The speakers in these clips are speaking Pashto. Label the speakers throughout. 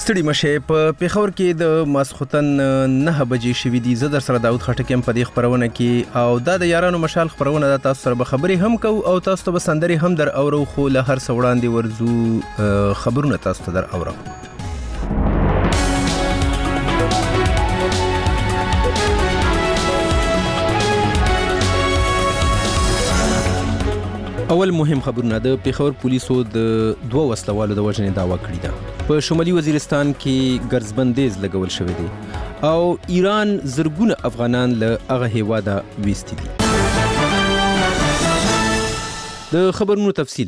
Speaker 1: ستړي مشه په پیښور کې د ماسخوتن 9 بجې شوې دي. زه در سره داود خټک په دې خبرونه کې او د یارانو مشال خبرونه د تاسو سره به خبرې هم کو او تاسو ته سندري هم در اورو خو له هر څوړاندې ورزو خبرونه تاسو ته در اورو. اول مهم خبرونه د پیښور پولیسو د 2 وسلوالو د وژنې دعوا کړې ده. په شمالي وزیرستان کې ګرځبندیز لګول شوی دی او ایران زرګونه افغانان له هغه هیواده ویستي دي. د خبرونو تفصیل.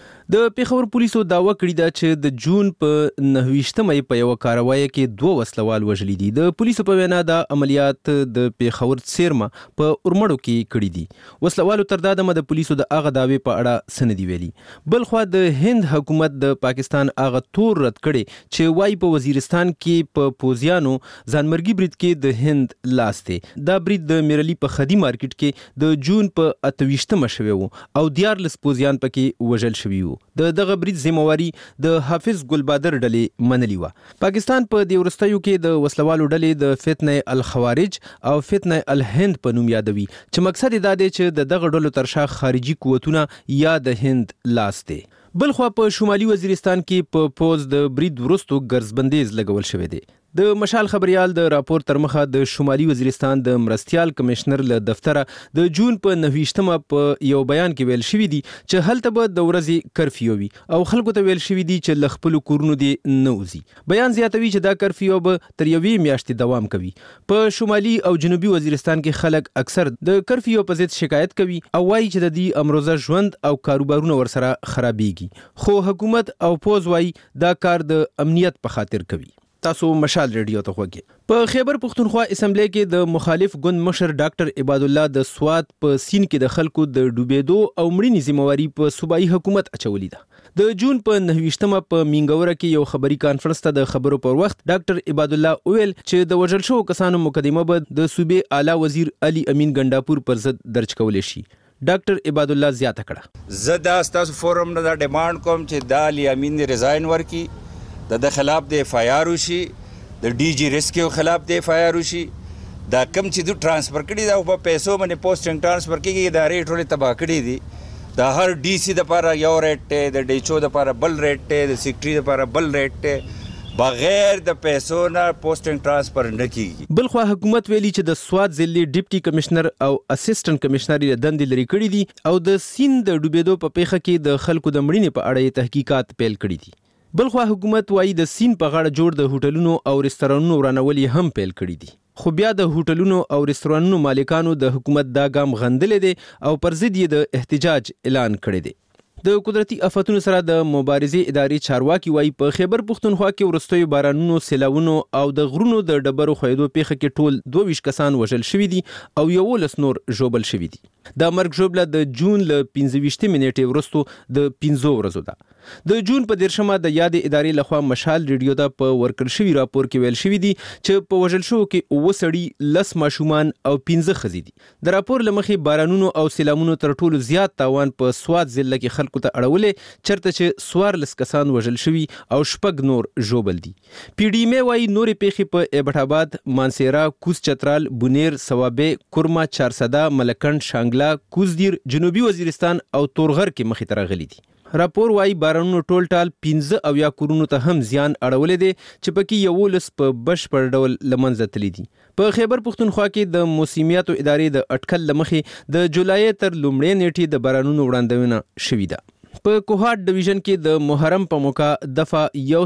Speaker 1: د پیښور پولیسو دعوا کړې ده چې د جون په 29مې په یو کاروایی کې 2 وسلوال وژلي دي. د پولیسو په وینا د عملیات د پیښور څیرمه په اورمړو کې کړې دي. وسلوالو تر دا دمه د پولیسو د هغه داوی په اړه سندي ویلي. بل خو د هند حکومت د پاکستان هغه تور رد کړي چې وای په وزیرستان کې په پوزیانو ځانمرګي برید کې د هند لاس دی. دا برید د میرلی په خدي مارکیټ کې د جون په 28مه شوی وو او 14 پوزیان پکې وژل شوی وو. د دغه برید ذمہواری د حافظ ګلبادر ډلې منلي و. پاکستان په دې ورستیو کې د وسلوالو ډلې د فتنه الخوارج او فتنه الهند په نوم یادوي چې مقصد دا دی چې دغه ډلو ترشا خارجي قوتونه یا د هند لاس دی. بلخوا په شمالي وزیرستان کې په پوز د برید ورستو ګرځبندیز لګول شوی دی. د مشال خبريال د راپور تر مخه د شمالي وزیرستان د مرستيال کمشنر له دفتره د جون په 29مه په یو بیان کې ویل شوی دی چې هلته به د ورځې کرفیو وي او خلکو ته ویل شوی دی چې لخپل کورونو دی نه وځي. بیان زیاتوي چې دا کرفیو به تر یوې میاشتې دوام کوي. په شمالي او جنوبي وزیرستان کې خلک اکثر د کرفیو په ضد شکایت کوي او وایي چې د دې امروزه ژوند او کاروبارونه ورسره خرابېږي. خو حکومت او پوز وایي دا کار د امنیت په خاطر کوي. تاسو مشال ریډیو ته خوږی. په خیبر پختونخوا اسمبلی کې د مخالف ګوند مشر ډاکټر عباد الله د سواد په سین کې د خلکو د ډوبېدو او مړینې ذمہواری په صوبایي حکومت اچولې ده. د جون په 29مه په مینګوره کې یو خبري کانفرنس ته د خبرو پر وخت ډاکټر عباد الله ویل چې د وژل شوو کسانو مقدمه به د صوبې اعلی وزیر علي امین ګنداپور پر ضد درج کول شي. ډاکټر عباد الله زیاته کړه
Speaker 2: زه دا تاسو فورم نه دا ډیماند کوم چې د علي امین ریزاین ورکي د خلاف د FIR وشي د DG ریسکیو خلاف د FIR وشي دا کم چې د ټرانسفر کړي دا په پیسو باندې پوسټینګ ټرانسفر کیږي دا ریټ ټول تباہ کړي دي. دا هر DC د لپاره یو ریټ ته د DHO د لپاره بل ریټ ته د سیکریټری د لپاره بل ریټ ته بغیر د پیسو نه پوسټینګ ټرانسفر نه کیږي.
Speaker 1: بل خو حکومت ویلي چې د سواد ضلع ډیپټي کمشنر او اسسټنټ کمشنر د دندې لري کړي دي او د سین د ډوبېدو په پیښه کې د خلکو د مړینې په اړه تحقیقات پیل کړي دي. بلخوا حکومت وایي د سین په غاړه جوړ د هوټلونو او رستورانونو ورانول هم پیل کړي دي. خو بیا د هوټلونو او رستورانونو مالکانو د حکومت دا ګام غندلې دي او پر ضد یې د احتجاج اعلان کړی دی. د قدرتي آفتونو سره د مبارزې ادارې چارواکي وایي په خیبر پختونخوا کې ورستیو بارانونو سیلاونو او د غرونو د ډبرو خویدو پیښه کې ټول 22 کسان وژل شوي دي او 11 نور ژوبل شوي دي. دا مرګ ژوبله د جون له 15 منېټې وروسته د 15 ورځو ده. د جون په 13مه د یادې ادارې لخوا مشال ریډیو ته په ورکړ شوی راپور کې ویل شوی دی چې په وژل شو کې 9 سړي 10 ماشومان او 15 ښځې دي. د راپور لمخې بارانونو او سیلامونو تر ټولو زیات تاوان په سواد ضلع کې خلکو ته اړولې چرته چې 14 کسان وژل شوي او 6 نور ژوبل دي. PDM وايي نورې پیښې په ایبټ آباد، مانسیرا، کوز چترال، بونیر، سوابه، کورما، چارسده، ملکند، شانګلا، کوزدیر، جنوبي وزیرستان او تورغر کې مخې ته راغلي دي. راپور وايي بارانونو ټول ټال 15 او یا کورونو ته هم زیان اړولې دي چې پکې 11 په بشپړ ډول لمنځه تللي دي. په خیبر پختونخوا کې د موسمیاتو ادارې د اټکل لمخې د جولای تر لومړۍ نیټې د بارانونو وړاندوینه شوې ده. په کوهاټ ډیویژن کې د محرم په موقع دفعه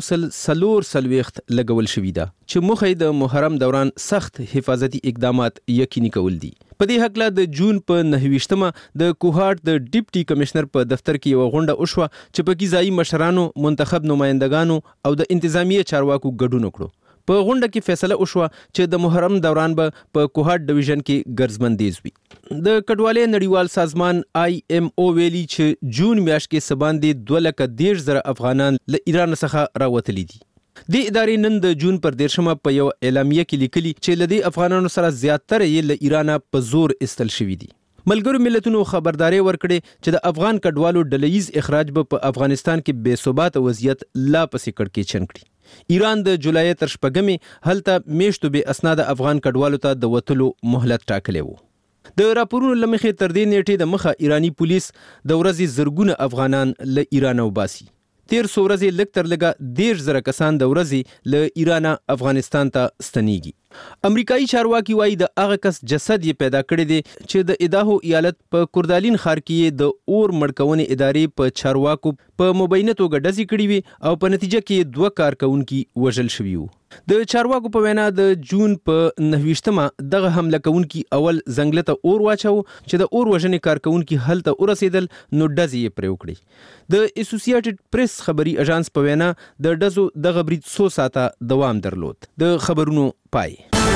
Speaker 1: 140 لګول شوې ده چې مخې د محرم دوران سخت حفاظتي اقدامات یقیني کول دي. په دې حق له د جون په 29مه د کوهاټ د ډیپټي کمشنر په دفتر کې یو غونډه وشوه چې پکې ځایي مشرانو، منتخب نمائندګانو او د انتظامیه چارواکو ګډون وکړو. په غونډه کې فیصله وشوه چې د محرم دوران به په کوهاټ ډیویژن کې ګرځبندیز وي. د کډوالۍ نړیوال سازمان IMO ویلي چې جون میاشت کې سباندې 2,10,000 افغانان له ایران څخه راوتلي دي. د ادارې نن د جون پر 13مه په یو اعلامیه کې لیکلي چې لدی افغانانو سره زیاتره یې له ایران په زور استل شوي دي. ملګرو ملتونو خبرداري ورکړي چې د افغان کډوالو ډلهیز اخراج به په افغانستان کې بې ثبات وضعیت لا پسې کړکېچن کړي. ایران د جولای تر 8 هلته میشتو به اسناد افغان کډوالو ته د وتلو مهلت ټاکلی وو. د راپورونو لمخې تر دې نیټې د مخه ایرانی پولیس د ورځې زرګونه افغانان له ایران وباسي. تیر څو ورځې لږ تر لږه 10,000 کسان د ورځې له ایران افغانستان ته ستنیږي. امریکایي چارواکي وایي د هغه کس جسد یې پیدا کړی دی چې د ایداهو ایالت په کوردالین ښار کې د اور مړکونې ادارې په چارواکو په مبینه توګه ډزې کړې وي او په نتیجه کې 2 کارکونکي وژل شوي وو. د چارواکو په وینا د جون په 9 دغه حمله کوونکي اول ځنګل ته اور واچو چې د اور وژنې کارکونکي هلته ورسېدل نو ډزې یې پرې وکړې. د اسوسییټډ پریس خبري اژانس په وینا د ډزو دغه برید 100 ساعته دوام درلود. د خبرونو پای.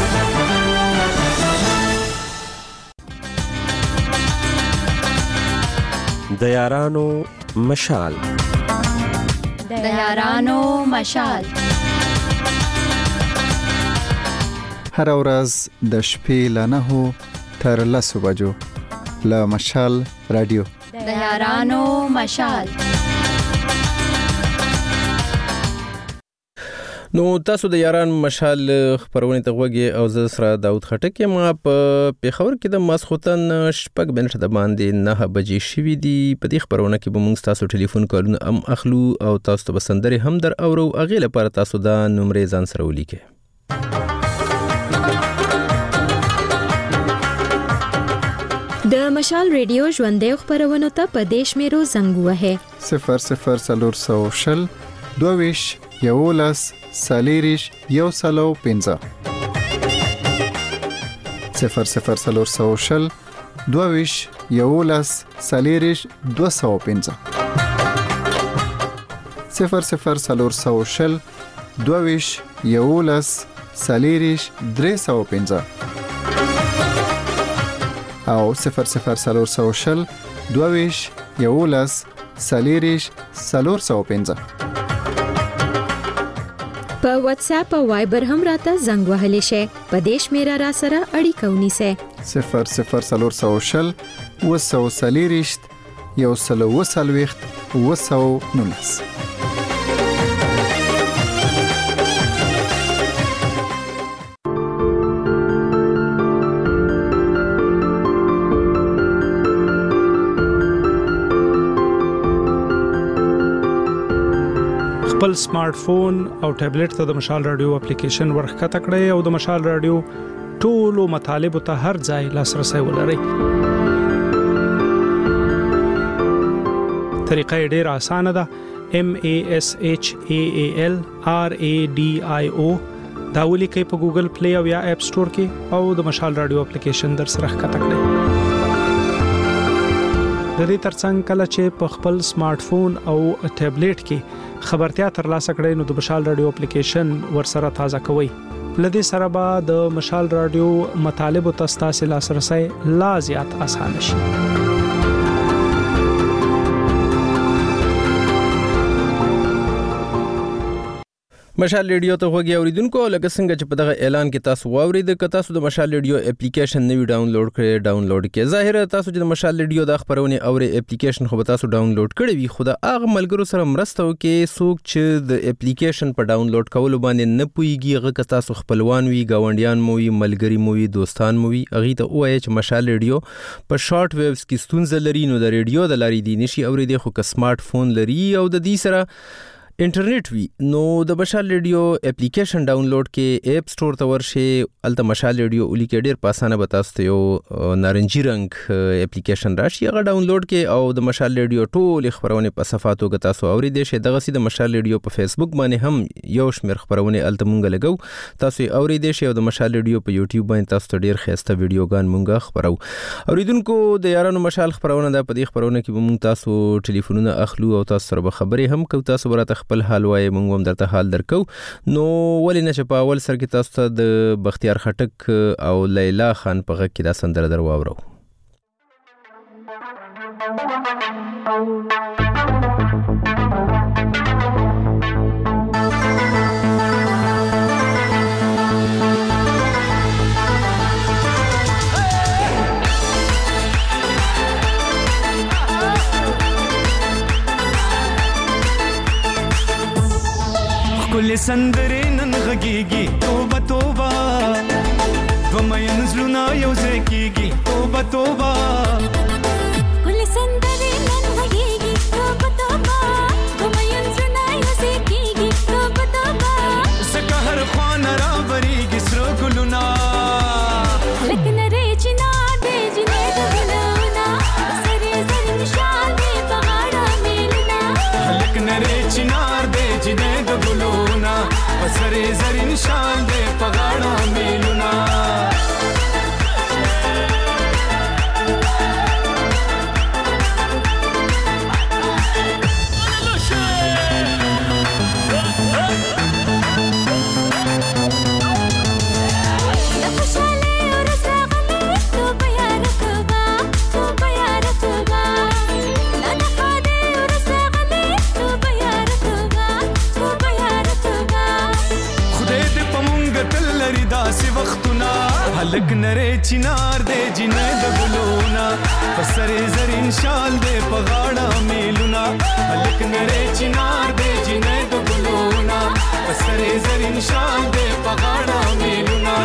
Speaker 3: د یارانو مشال.
Speaker 4: د یارانو مشال.
Speaker 5: هر ورځ د شپې له 9 تر 10 بجو له مشال رادیو.
Speaker 4: د یارانو مشال.
Speaker 1: نو تاسو د یاران مشال خبرونه ته غوږی او زه سره داود خټک یم. په پیښور کې د ماسخوتن 6 منټه د باندې 9 بجې شوې دي. په دې خبرونه کې به موږ تاسو ټلیفون کالونه هم اخلو او تاسو ته بسندري هم در اورو. اغه لپاره تاسو دا نمبر ځان سره ولیکئ.
Speaker 6: د مشال ریډیو ژوندې خبرونه ته په دیش میرو زنګ وهه
Speaker 5: 00 22 یولس سالیریش یو سلو 15 00 22 یولس سالیریش 215 00 22 یولس سالیریش 315 او 00 22 یولس سالیریش 415.
Speaker 6: په واتس اپ او وایبر هم راته زنګ وهلی شي. په دیش میرا را سره اړیکه ونیسه
Speaker 5: 00 وسو سالیریشت یو سلو وسلويخت وسو نونس.
Speaker 7: خپل سمارټ فون او ټابلیټ ته د مشال رادیو اپلیکیشن ورخکته کړئ او د مشال رادیو ټولو مطالب ته هر ځای لاسرسي ولرئ. طریقه ډېره اسانه ده. MASHAAL RADIO دا ولیکئ په ګوګل پلی او یا اپ سٹور کې او د مشال رادیو اپلیکیشن در سره ښکته کړئ. د دې ترڅنګ کله چې په خپل سمارټ فون او ټابلیټ کې خبرتیا ترلاسه کړئ نو د مشال رادیو اپلیکیشن ورسره تازه کوئ. لدې سره به د مشال رادیو مطالب او تاسو لاسرسي لا زیات آسان شي.
Speaker 1: مشال ریډیو ته غوږی اوریدونکو لکه څنګه چې په دغه اعلان کې تاسو واورید ک تاسو د مشال ریډیو اپلیکیشن نوی ډاونلوډ کړئ ظاهر تاسو چې د مشال ریډیو د خبرونه اوري اپلیکیشن خو به تاسو ډاونلوډ کړئ وي خو د هغه ملګرو سره مرسته وکړئ څوک چې د اپلیکیشن په ډاونلوډ کولو باندې نه پويږي هغه تاسو خپلوان وي گاونډیان مو وي ملګری مو وي دوستان مو وي هغه ته وایي چې مشال ریډیو په شارټ ویوز کې ستونزه لري نو د ریډیو د لارې دی نشي اوریدي خو که سمارټ فون لري او د دې سره انټرنیټ وی نو د مشال ریډیو اپلیکیشن ډاونلوډ کې اپ سٹور ته ورشي الته مشال ریډیو ولیکې ډیر په اسانه به تاسو ته یو نارنجي رنگ اپلیکیشن راشي هغه ډاونلوډ کې او د مشال ریډیو ټول خبرونه په صفحاتو کې تاسو اوریدئ شئ دغه سي د مشال ریډیو په فیسبوک باندې هم یو شمیر خبرونه الته مونږ لګو تاسو اوریدئ شئ او د مشال ریډیو په یوټیوب باندې تاسو ته ډیر خسته ویډیوګان مونږ خبرو اوریدونکو د یارانو مشال خبرونه د په دې خبرونه کې مونږ تاسو ټلیفونونه اخلو او تاسو سره خبرې هم کوو تاسو ورته خپل حال وای مونږ هم درته حال درکو نو ولې نه چې په اول سر کې تاسو ته د بختیار خټک او لیلا خان په غږ کې دا سندره درواورو
Speaker 8: کل کل سندرې نن غږیږي توبه توبه ومین زلونه یو ځای کیږي توبه توبه
Speaker 9: کل سندرې نن غږیږي توبه توبه ومین زلونه یو ځای کیږي توبه توبه
Speaker 8: زکه هر خوا نه راوریږي سره ګلونه
Speaker 9: لکه نری چنار دی جنې د ګلونه سرې زرین شال دی په غاړه میلونه
Speaker 8: لکه نری چنار دی جنې د ګلونه سرې زرین شال دی په غاړه میلونه لک نری چنار دی جنې د ګلونه په سرې زرین شال دی په غاړه میلونه لک نری چنار دی جنې د ګلونه په سرې زرین شال دی په غاړه میلونه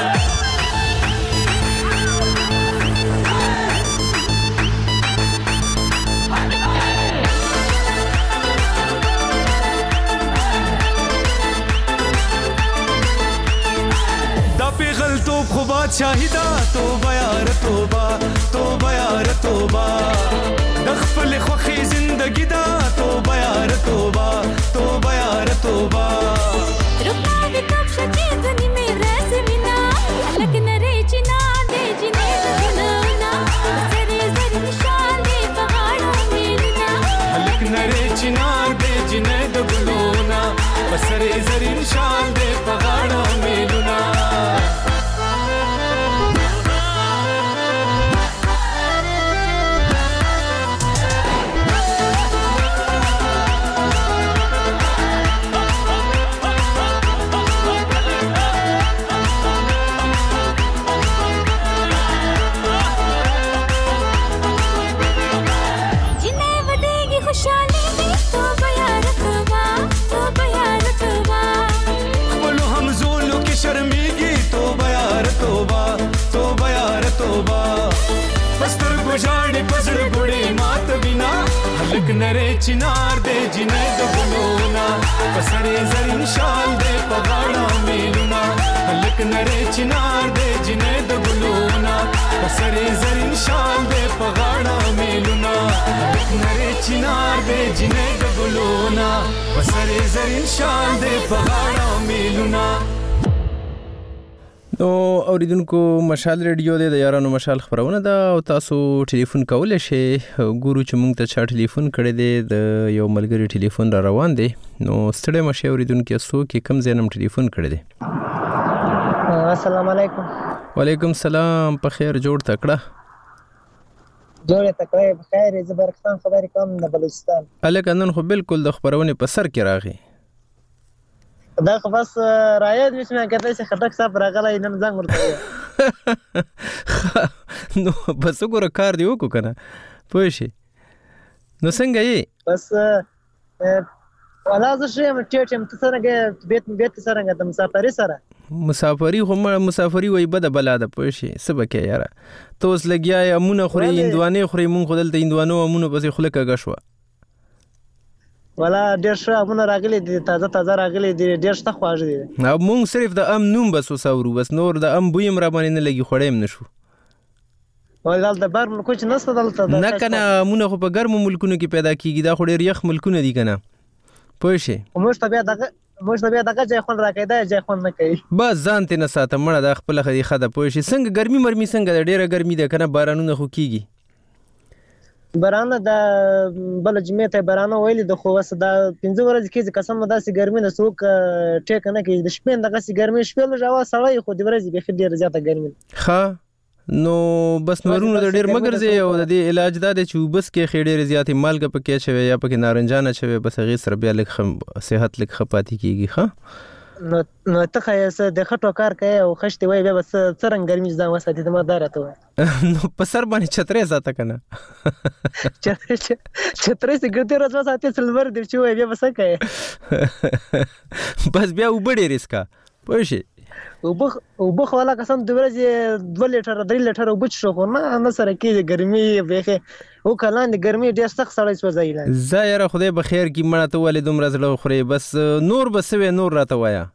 Speaker 8: خو بادشاهیدا توبه یار توبه توبه یار توبه د خپل خوخي زندگی دا توبه یار توبه توبه یار توبه
Speaker 9: رکا د کب شکی ځنی مې رسمینا لکه نری چنار دی جنې د ګلونه سرې زرین شال دی په غاړه میلونه
Speaker 8: لکه نری چنار دی جنې د ګلونه سرې زرین شال دی په غاړه میلونه لک نری چنار دی جنې د ګلونه په سرې زرین شال دی په غاړه میلونه لک نری چنار دی جنې د ګلونه په سرې زرین شال دی په غاړه میلونه لک نری چنار دی جنې د ګلونه په سرې زرین شال دی په غاړه میلونه
Speaker 1: نو اوریدونکو مشال ریډیو د یارانو مشال خبرونه ده او تاسو ټلیفون کولای شئ ګورو چې موږ ته چا ټلیفون کړی دی د یو ملګری ټلیفون را روان دی نو ستړی مشه اوریدونکو څوک کم زینم ټلیفون کړی دی
Speaker 10: السلام علیکم
Speaker 1: وعلیکم السلام په خیر جوړ تکړه
Speaker 10: په خیر زبرکستان خبرې کوم د بلوچستان
Speaker 1: الک نن خو بالکل د خبرونه په سر کې راغی
Speaker 10: دا خو بس رايد مش ما کته چې خټک صاحب راغلی نن زنګ ورته
Speaker 1: نو بس وګوره کار دی وکړه کنه پوه شي نو څنګه یې
Speaker 10: بس ولا زه شم ټیټم ته څنګه بیت څنګه د
Speaker 1: مسافری وای بد بلا ده پوه شي سبکه یاره ته اوس لګیا امونه خوري هندوانه خوري مونږ خدل ته هندوانو امونه پسې خلک غشوا
Speaker 10: ولا ډیر ښه امونه راغلي دي تازه راغلي دي ډیر ښه خواږه دي
Speaker 1: مونږ صرف د ام نوم بس وساورو بس نور د ام بویم را باندې نه لګي خړېم نشو
Speaker 10: ولدل د بار ملکو چې نسته دلته
Speaker 1: نه کنه امونه خو په ګرمو ملکونو کې پیدا کیږي دا خو ډیر یخ ملکونه دي کنه پوه شي
Speaker 10: موږ ته بیا دغه ځای خون راکېدا ځای خون نه کوي
Speaker 1: بس ځان ته نه ساته مړه د خپل خدي خده پوه شي څنګه ګرمي مرمي څنګه ډیره ګرمي ده کنه بارانونه خو کیږي
Speaker 10: بارانه د بل جمعې ته بارانه ویلې د خو وس دا 15 ورځې کې قسم داسې ګرمي نه څوک ټیک نه کوي د شپې دغه سي ګرمي شپې له جوا سړی خو د ورځې به ډیر زیاته ګرمي
Speaker 1: ها نو بس نورونو د ډیر مګرځي او د دې علاج دا دی چې بس کې خېډېر زیاتې مالګه پکې شوی یا پکې نارنجانه شوی بس غي سر بیا لک صحت لک خپاتې کیږي ها
Speaker 10: نو ته خیاسه د خټو کار کوي او خشتي وای بیا بس څرنګ ګرمي ځان وساتې د مدار ته وای
Speaker 1: نو په سر باندې چترې ساته کنه
Speaker 10: چترې سي ګرځي راځه ساتي سلور دی چې وای بیا بس کوي
Speaker 1: بس بیا وبړې ریسکا پوه شي
Speaker 10: وبخ والا قسم د ورځې 2 لیټر 3 لیټر وبچ شو خو نه سره کې ګرمي به او کلان د ګرمي ډېر سخت سړی سوځي
Speaker 1: زایر خدای بخیر کی مړه ته ولې دومره زړه خوري بس نور بسوي نور راته وایا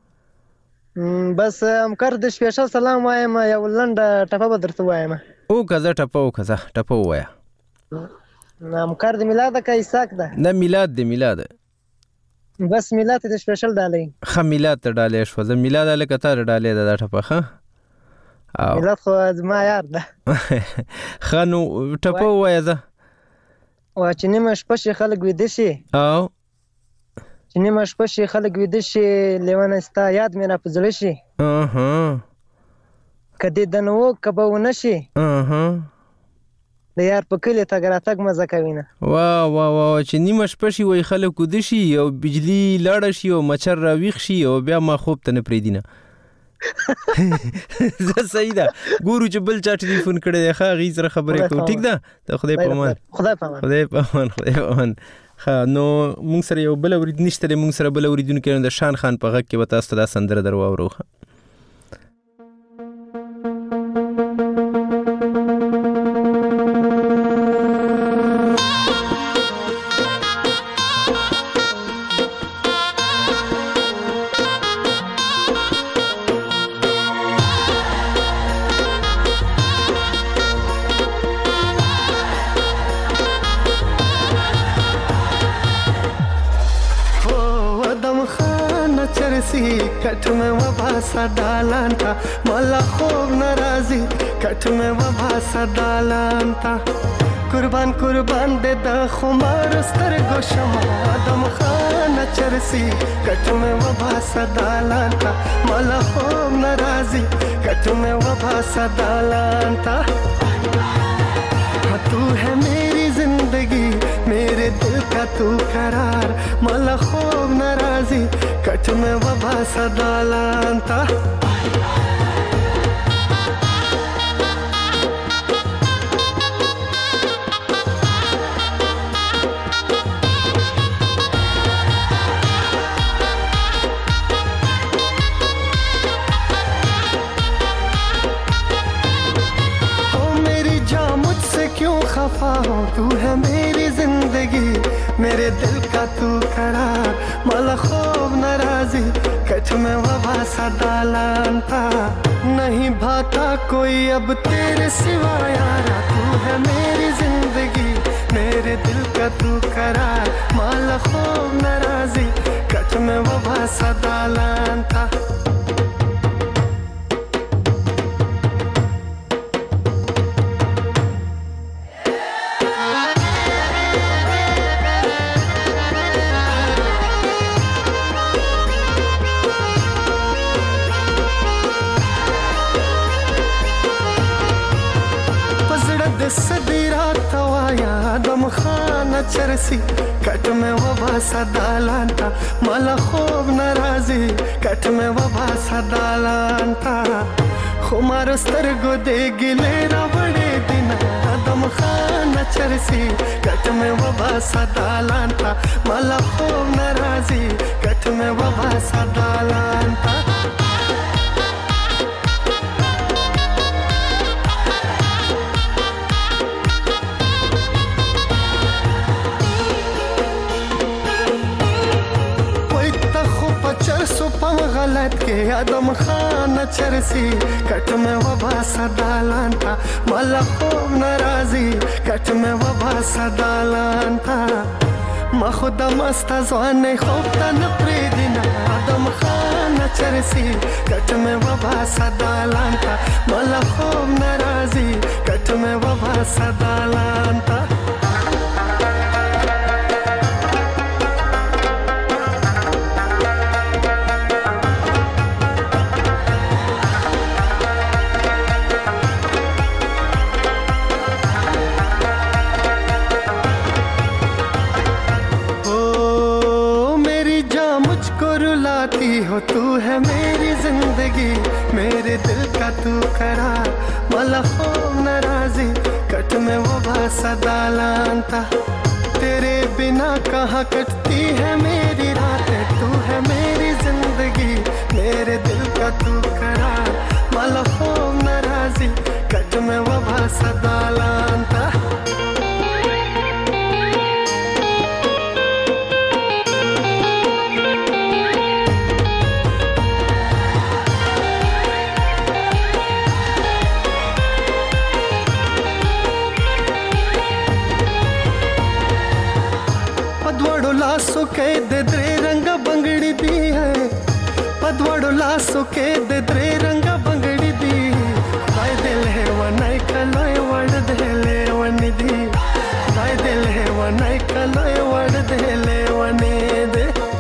Speaker 10: بس امکار د سپیشل سلام وایم یو لنډه ټپه به درته وایم
Speaker 1: او ټپه وایا
Speaker 10: امکار د میلاد کا ایساک ده
Speaker 1: نه میلاد
Speaker 10: بس میلاد د سپیشل ډالې
Speaker 1: میلاد ته ډالې شو زه میلاد له کتار ډالې د ټپه ښه
Speaker 10: میلاد خو زما یار ده
Speaker 1: خانو ټپه وایا زه
Speaker 10: چې نیمه شپه شي خلک ویده شي
Speaker 1: او
Speaker 10: چې نیمه شپه شي خلک ویده شي لیوانه ستا یاد مې را په زړه شي که دې د نو کبه ونه شي د یار په کلي تګ راتګ مزه کوي نه
Speaker 1: وا چې نیمه شپه شي وای خلک ویده شي او بجلی لاړه شي او مچر راویښ شي او بیا ما خوب ته نه پرېږدي نه زه صحیح ده ګورو چې بل چا ټلیفون کړی دی ښه هغې سره خبرې کوو ټیک ده د خدای په امان ښه نو موږ سره یو بل اورید نشته دی موږ سره بل اوریدونکی د شان خان په غږ کې به تاسو ته دا سندره در واورو
Speaker 11: کټ میں وباسا دالان تا مالا خوب ناراضی کټ میں وباسا دالان تا قربان دے دا خمار سترګو شمع آدم خان چرسی کټ میں وباسا دالان تا مالا خوب ناراضی کټ میں وباسا دالان تا تو ہے میری زندگی میرے دل کا تو قرار مالا خوب ناراضی کٹ میں وباسا دالان تا खफा हो तू है मेरी जिंदगी मेरे दिल का तू करार माला खूब नाराजी कच में वबासा दालान था नहीं भाता कोई अब तेरे सिवा यारा तू है मेरी जिंदगी मेरे दिल का तू करार माला खूब नाराजी कच में वबासा दालान था चरसी कट में वबासा दालान था माला खूब नाराजी कट में वबासा दालान था खुमारो स्तरगो दे गिले बड़े दिन आदम खान चरसी कट में वबासा दालान था माला खूब नाराजी कट में वबासा दालान था गलत के आदम खान चरसी कट में वबासा दालान था माला खूब नाराजी कट में वबासा दालान था ما خودم است از آن خوبتن پریدینا آدم خان چرسی کٹ میں وباسا دالان تا مالا خوب ناراضی کٹ میں وباسا دالان تا हो हो तू है मेरी जिंदगी मेरे दिल का तू करार मला हो नाराजी कट में वो भाषा लानता तेरे बिना कहाँ कटती है मेरी रातें तू है मेरी जिंदगी मेरे दिल का तू करार मला हो नाराजी कट में वो भाषा लानता लासो के दे रंग बंगड़ी दी है पदवड़ो लासो के दे रंग बंगड़ी दी दाय दिल है वनाई कलोय वड़ देले वनिदी दाय दिल है वनाई कलोय वड़ देले वनिदे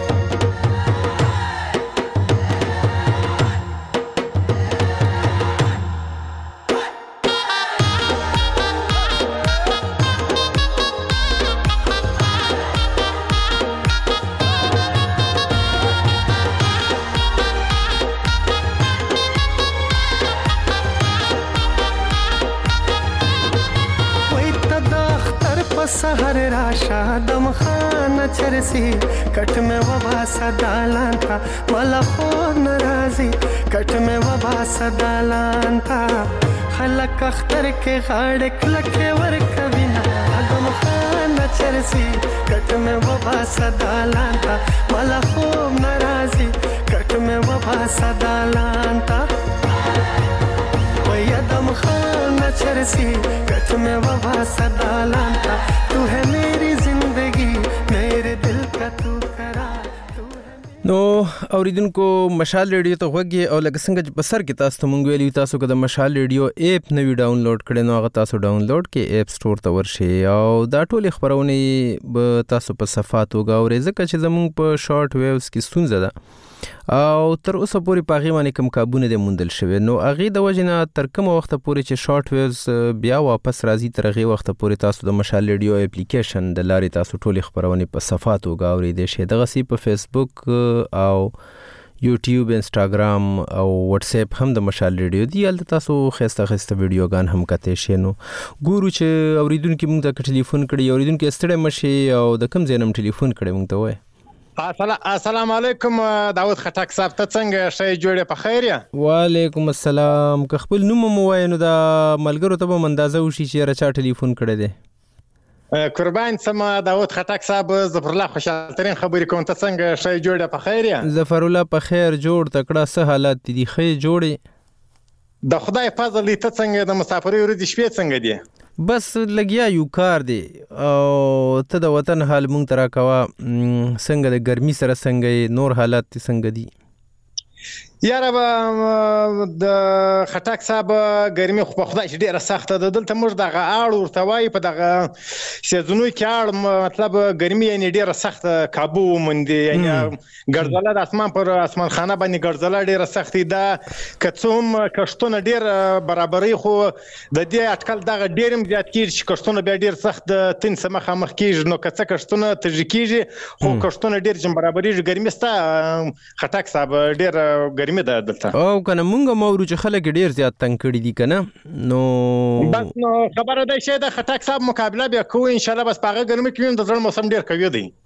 Speaker 11: सहर राशा दम खाना चरसी कट में वबा सदालान था मला हो नाराजी कट में वबा सदालान था खलक अख्तर के गाड़े लखे वर कविना दम खाना चरसी कट में वबा सदालान था मला हो नाराजी कट में वबा सदालान था दम खाना चरसी कट में वबा सदालान था तू है मेरी जिंदगी मेरे दिल का तू करार
Speaker 1: نو اوریدونکو مشال ریډیو ته وګورئ او لکه څنګه چې په سر کې تاسو ته مونږ ویلي تاسو که د مشال ریډیو اپ نوی ډاونلوډ کړئ نو هغه تاسو ډاونلوډ کې اپ سٹور ته ورشئ او دا ټول خبرونه به تاسو په صفات وګورئ ځکه چې زمونږ په شارټ ویوز کې ستونزه ده او تر اوسه پورې په هغې باندې کوم کابونه دي موندل شوي نو هغې د وجې نه تر کومه وخته پورې چې شارټ ویوز بیا واپس راځي تر هغې وخته پورې تاسو د مشال ریډیو اپلیکیشن د لارې تاسو ټولې خبرونې په صفات وګورئ شئ دغسې په فیسبوک او یوټیوب انسټاګرام او واتس اپ هم د مشال ریډیو دی هلته تاسو ښایسته ښایسته ویډیوګان هم کتلی شئ نو ګورو چې اورېدونکي موږ ته که ټلیفون کړي اورېدونکي ستړی مه شئ او د کوم ځای نه هم ټلیفون کړی موږ ته ووایه
Speaker 12: السلام علیکم داود خټک صاحب ته څنګه شې جوړې په خیر یا
Speaker 1: وعلیکم السلام که خپل نوم مو وایې نو دا ملګرو ته به اندازه وشي چې یاره چا ټلیفون کړی دی
Speaker 12: قربان سم داود خټک صاحب ظفر الله خوشحال ترین خبرې کوم ته څنګه شې جوړې په خیر یا
Speaker 1: ظفر الله په خیر جوړ تکړه څه حالات دي ښه جوړې
Speaker 12: د خدای فضل ته څنګه د مسافرۍ ورځې شپې څنګه دي
Speaker 1: بس لګیا یو کار دی او ته د وطن حال مونږ ته راکوه څنګه د ګرمي سره څنګه نور حالات څنګه دي
Speaker 12: یاره د خټک صاحب ګرمي خو په خدای چې ډېره سخته ده دلته موږ دغه اړ ورته وایي په دغه سیزونو کې اړ مطلب ګرمي یعنې ډېره سخته کابو وموندي یعنې ګرځله د اسمان پر اسمان خانه باندې ګرځله ډېره سختې ده که څه هم کښتونه ډېر برابرۍ خو د دې اټکل دغه ډېر هم زیات کېږي چې کښتونه بیا ډېر سخت د تن څه مخامخ کېږي نو که څه کښتونه تږي کېږي خو کښتونه ډېر چې برابرېږي ګرمي سته خټک صاحب ډېر ګرمي ده دلته
Speaker 1: او کنه مونږ مورو چې خلک ډیر زیات تنگ کړي دي کنه نو
Speaker 12: بس نو خبره ده چې د خټک صاحب مقابله بیا کوو ان شاء الله بس پاغه ګرمي کې د ځړ موسم ډیر کوي دی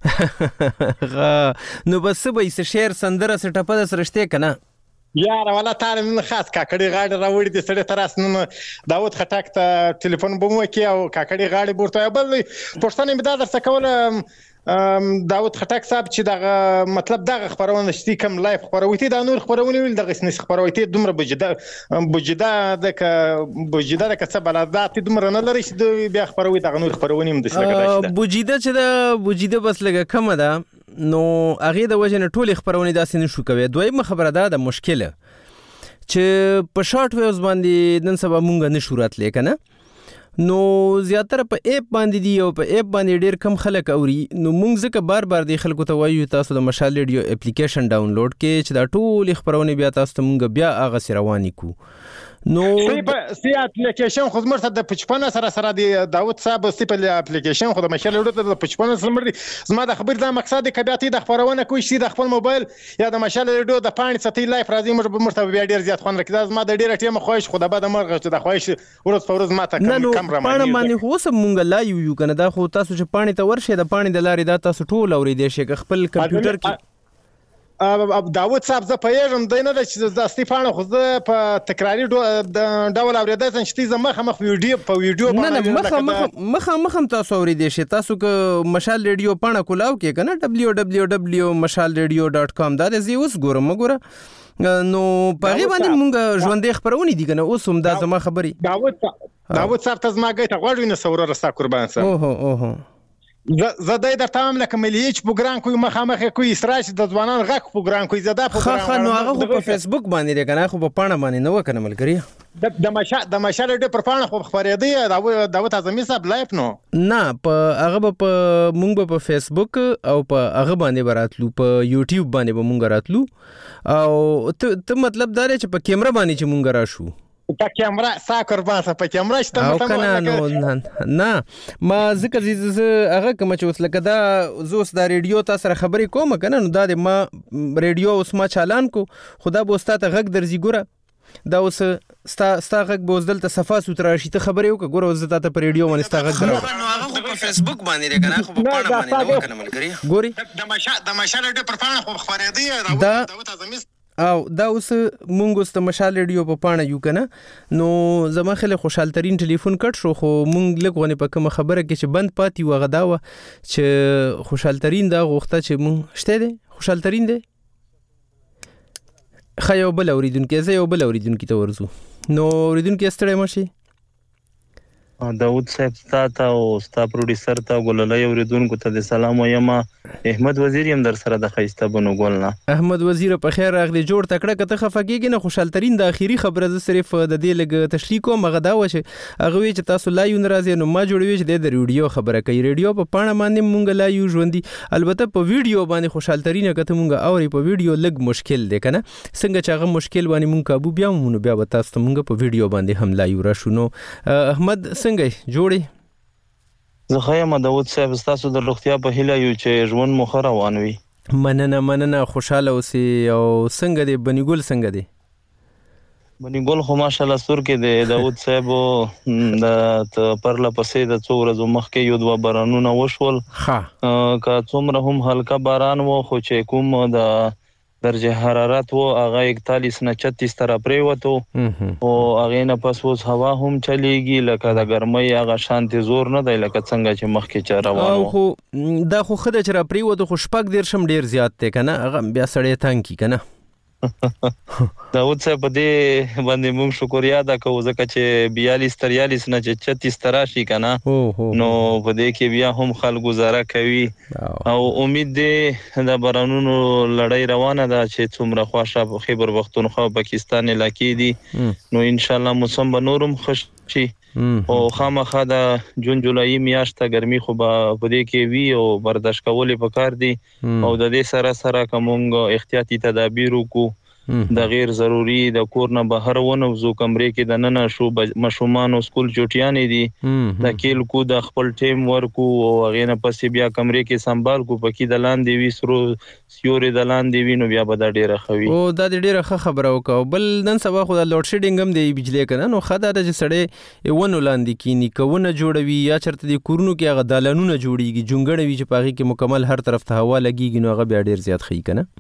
Speaker 1: نو بس به یې شعر سندره سټپه د سرشته کنه
Speaker 12: یاره والا تعالی من خاص کاکړي غاړي راوړي دي سړی تراس نن داود خټک ته ټلیفون بوم وکي او کاکړي غاړي ورته بل پښتنه می دا درته کوله داود خټک صاحب چې دغه مطلب دغه خبرونه شتي کم لایف خبروي دا نور خبرونه ویل دغه سنس خبروي دومره بوجدا د څه بلادات دومره نه لري چې بیا خبروي دغه نور خبرونه هم د څه
Speaker 1: بوجدا چې دا بوجدا بس لګه کم ده نو هغه د وجه نه ټول خبرونه داسې نشو کوي دویمه خبره ده د مشکله چې په شارټ ویوز باندې نن سبا مونږ نشو راتلی کنه نو زیاتره په اپ باندې دی او په اپ باندې ډیر کم خلک اوري نو مونږ ځکه بار دی خلکو ته وایو تاسو د مشال ریډیو اپلیکیشن ډاونلوډ کړئ چې دا ټول خبرونه بیا تاسو ته مونږ بیا هغه سره روانې کو نو
Speaker 12: سی اپلیکیشن خو زموږ ته د 55 سره د داوود صاحب سیپل اپلیکیشن خو د مشال ورته د 55 سره زما د خبر د مقصد کبیاتي د خبرونه کوي شي د خپل موبایل یا د مشال ریډیو د پاڼې ستې لایف راځي موږ ته بیا ډیر زیات خوند راکړي زما د ډیره ټیم خوښ خو د بعد مرغه چې د خوښ ورځ په ورځ ماته کم را
Speaker 1: پاڼه باندې خو سم مونږ لا یو کنه دا خو تاسو چې پاڼې ته ورشه د پاڼې د لارې دا تاسو ټول اورېدئ شي خپل کمپیوټر کې
Speaker 12: داوود صاحب زه پېژم دینه چې د استفانه خو زه په تکراری ډول اوریدل چې زه مخ ویډیو
Speaker 1: نه مخ تاسو اوریدئ شي تاسو که مشال ریډیو پاڼه کولاو کې کنه www.mashalradio.com دا د زی اوس ګورم نو پاره باندې مونږ ژوندې خبرونه دي کنه اوس هم دا زما خبري
Speaker 12: داوود صاحب ته زما ګټه غوړو نه سوره رستا قربان صاحب
Speaker 1: اوه
Speaker 12: زه د تام لکه مليچ پروګرام کوي مخامخ کوي سراج د ځوانان غک پروګرام کوي زدا
Speaker 1: پروګرام نو هغه په فیسبوک باندې دی کنه خو په پاڼه باندې نو کنه ملګری
Speaker 12: د مشال د پر پاڼه خو خبرېدی داوود اعظمي صاحب لایف نو
Speaker 1: نه په هغه په مونږ په فیسبوک او په هغه باندې براتلو په یوټیوب باندې به مونږ راتلو او ته مطلب دا چې په کیمرا باندې چې مونږ راشو
Speaker 12: په کیمرا ساکر باندې په کیمرا شته
Speaker 1: کنه نه ما ذکر هغه کوم چې اوس لکه دا زوس دا ریډیو تاسو سره خبرې کوم کنه نو دا د ما ریډیو اوس ما چالان کو خدا به استاد غږ درځي ګوره دا اوس ستا غږ به اوس دلته صفه سوتره شي ته خبرې وکړه ګوره اوس ته په ریډیو باندې ستا غږ درو نو هغه په فیسبوک باندې دی کنه خو په پاڼه باندې نو کنه ملګری ګوري
Speaker 12: د مشال د پر پاڼه خو خبرېدی داوود اعظمي
Speaker 1: او دا اوس مونږ اوس ته مشال ریډیو په پاڼه یو کنه نو زما خله خوشحال ترين ټلیفون کټ شو خو مونږ لګونه په کوم خبره کې چې بند پاتې و غداوه چې خوشحال ترين دا غوښته چې مونږ شته دي خوشحال ترين دي خیو بل اوریدونکو زه یو بل اوریدونکو ته ورزو نو اوریدونکو ستړی مشي
Speaker 13: داوود صاحب ستاسو او ستاسو پروډوسر ته ګللای اوریدونکو ته د سلام وایم احمد وزیر يم در سره د خيسته بنو ګولنا
Speaker 1: احمد وزیر په خیر راغلی جوړ تکړه کته خفګیږي نه خوشحال ترين د اخیری خبره ز صرف د دې لګ تشلیق کوم غدا وشه هغه وی چې تاسو لا یو ناراضي نو ما جوړوي چې د ریډیو خبره کوي ریډیو په پاڼه باندې مونږ لا یو ژوندۍ البته په ویډیو باندې خوشحال ترين کته مونږ اوري په ویډیو لګ مشکل دی کنه څنګه چې هغه مشکل باندې مونږ قابو بیا مونږ بیا تاسو مونږ په ویډیو باندې هم لا یو را شونو احمد څنګه جوړي
Speaker 13: زه خیم داوود صاحب تاسو د لوختیا په هیله یو چې ژوند مو خره وانوي
Speaker 1: مننه خوشاله اوسئ او څنګه دی بنیګل څنګه دی
Speaker 13: بنیګل خو ماشاءالله سور کې دی داوود صاحب د پرله پسې د څو ورځې مخکې یو دوه بارانونه وشول که څومره هم هلکه باران و خو چې کوم د درجه حرارت و هغه 41 نه 36 تر پریوتو او هغه نه پس اوس هوا هم چلیږي لکه د ګرمۍ هغه شانتي زور نه دی لکه څنګه چې مخکې چا روانو
Speaker 1: خو دا خو خدای چې را پریوتو خو شپږ ډیر شم ډیر زیات دی کنه هغه بیا سړی تنګ کی کنه
Speaker 13: داوود صاحب دې باندې موږ شکریا ادا کوو ځکه چې 42 43 نه 36 تراشي کنه نو په دې کې بیا هم خلک گزاره کوي او امید دې د بارانونو لړۍ روانه ده چې څومره خوشا خیبر پختونخوا پاکستان علاقې دي نو ان شاء الله موسم به نورم خوش شي او خامخا د جون جولای میاشته ګرمي خو په دې کې وی او برداشت کولې پکار دي او د دې سره سره کومه احتیاطي تدابیر وکړو د غیر ضروري د کور نه بهر ونه وزو کمرې کې د نن شو مشومان او سکول چوټیانې دي د کېل کو د خپل ټیم ورکو او غینه پسې بیا کمرې کې سنبال کو پکې د لاندې وی سرو سیوري د لاندې وی نو بیا به د ډیره خوي
Speaker 1: او د ډیره خبره وکاو بل نن سبا خو د لوډ شیډینګ هم دی بجلی کنه نو خدای د سړې ونه لاندې کینی کوونه جوړوي یا چرته د کورونو کې هغه دالانونه جوړیږي جونګړوي چې پاغي کې مکمل هر طرف ته هوا لګیږي نو هغه بیا ډیر زیات خي کنه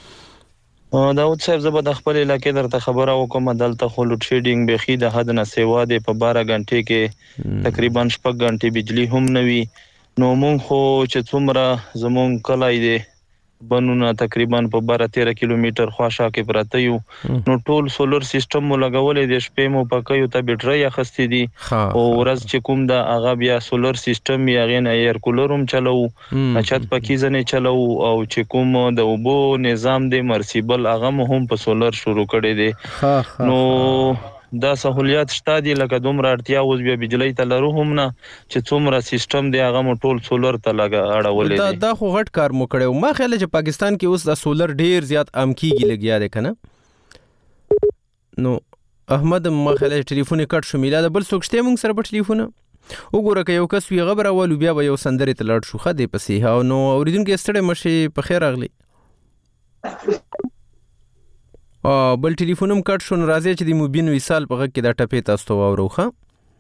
Speaker 13: داوود صاحب زه به د خپل علاقې درته خبره وکم دلته خو لوډ شیډینګ بخي د حد نه سیوا دی په 12 غنټې کې تقریبا 6 غنټې بجلی هم نوي نو مونږ خو چې څومره زمون کلای دی بنونه تقریبا په 12-13 کیلومتر خواشه کې پراته یو نو ټول سولر سیستم مو لګولې د شپې مو پکایو ته بیټری اخستې دي او ورځ چې کوم د هغه بیا سولر سیستم یا غین ایر کولروم چلو چت پکې ځنه چلو او چې کوم د وبو نظام د مرسیبل هغه هم په سولر شروع کړي دي نو دا سہولیات شته دي لکه دومره اړتیا اوس بیا بجلی ته لرو هم نه چې څومره سیستم دی هغه مو ټول سولر ته لګا اړولې دي
Speaker 1: دا خو غټ کار مو کړو ما خیال چې پاکستان کې اوس د سولر ډیر زیات عام کیږي لګیا دی کنه نو احمد مخاله ټلیفون کټ شو میلاد بل څوک شته مونږ سره په ټلیفون وګوره که یو کس وی غبر اول بیا به یو سندره ته لاړ شو خدای پسې ها نو اوریدونکو ستړي مشه په خیر راغلی بل ټلیفونم کټ شو راځي چې د موبین وصال په غږ کې دا ټپې تاسو ته واوروخه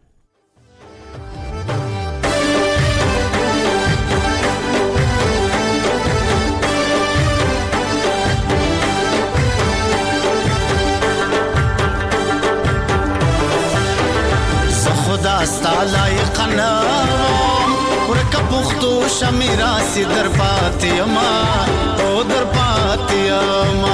Speaker 14: داستا لایق نام ورکه پختو شمیرا سی در پاتیما او در پاتیما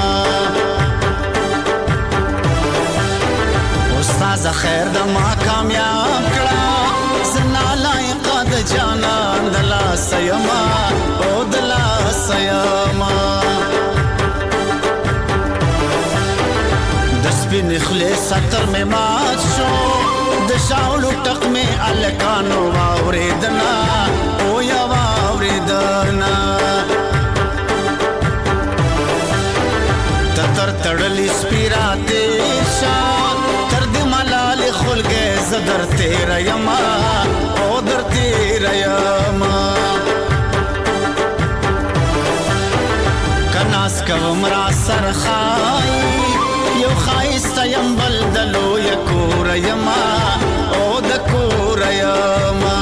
Speaker 14: استاد خیر د ما کامیاب کړه زنا لایق د جانان د لاس یما او د لاس یما د سپین خلیص ستر می مات شو د شاولو ټق می الکانو واوریدنا او یا واوریدنا تر تړلی سپیرا دیشا تر دې ملال خلګه زدر تیر یما او در تیر یما کناس کوم را سرخای یو خایسته یم بل دلو یکور یما او د کور یما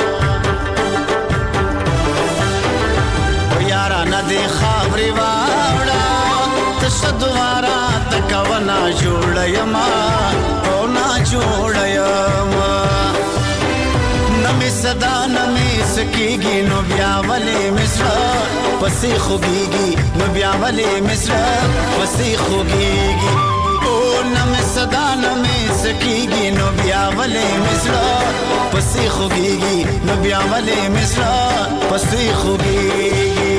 Speaker 14: او یارا ندی خبری واړه تشدوارا تکونا جوړ یما او نا جوړ یما نمی صدا نمی سکیږي نو بیا ولې مصر پسې خوږیږي نو بیا ولې مصر پسې خوږیږي او نمی صدا نمی سکیږي نو بیا ولې مصر پسې خوږیږي نو بیا ولې مصر پسې خوږیږي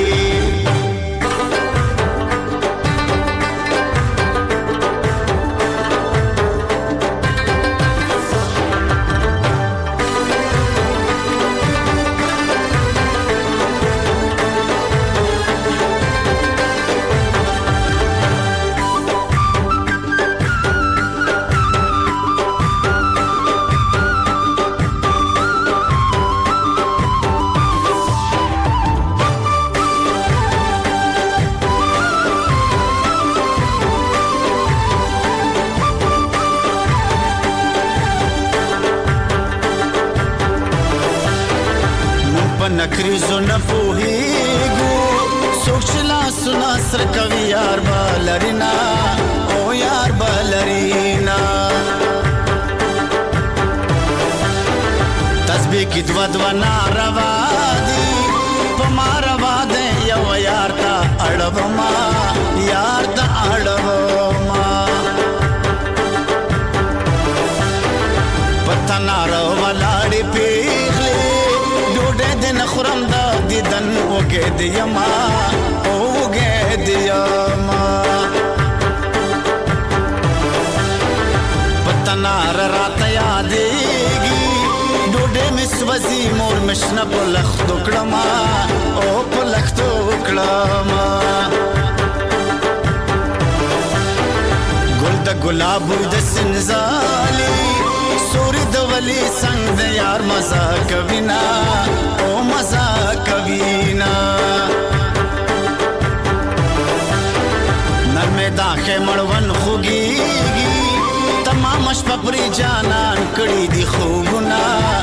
Speaker 14: نکریزو نپوهیگو سوچلا سنا سر کوي یار بالرینا او یار بالرینا تسبیح کی دوا ناروا دی پماروا دے یو یار تا اڑوما یار تا اڑوما پتا ناروا لاړی پیغلی دن خورم دا دیدن وګه دی یما او وګه دی یما پتنار رات یادېږي ډوډۍ مې سوځي مور مشنه په لختو کړما او په لختو کړما ګل د ګلاب د سنزالي سوري د ولی څنګه د یار مزه کوینا او مزه کوینا نرمه داخه مړون خوږیږي تمام شپه پرې جانان کړي دي خوبونه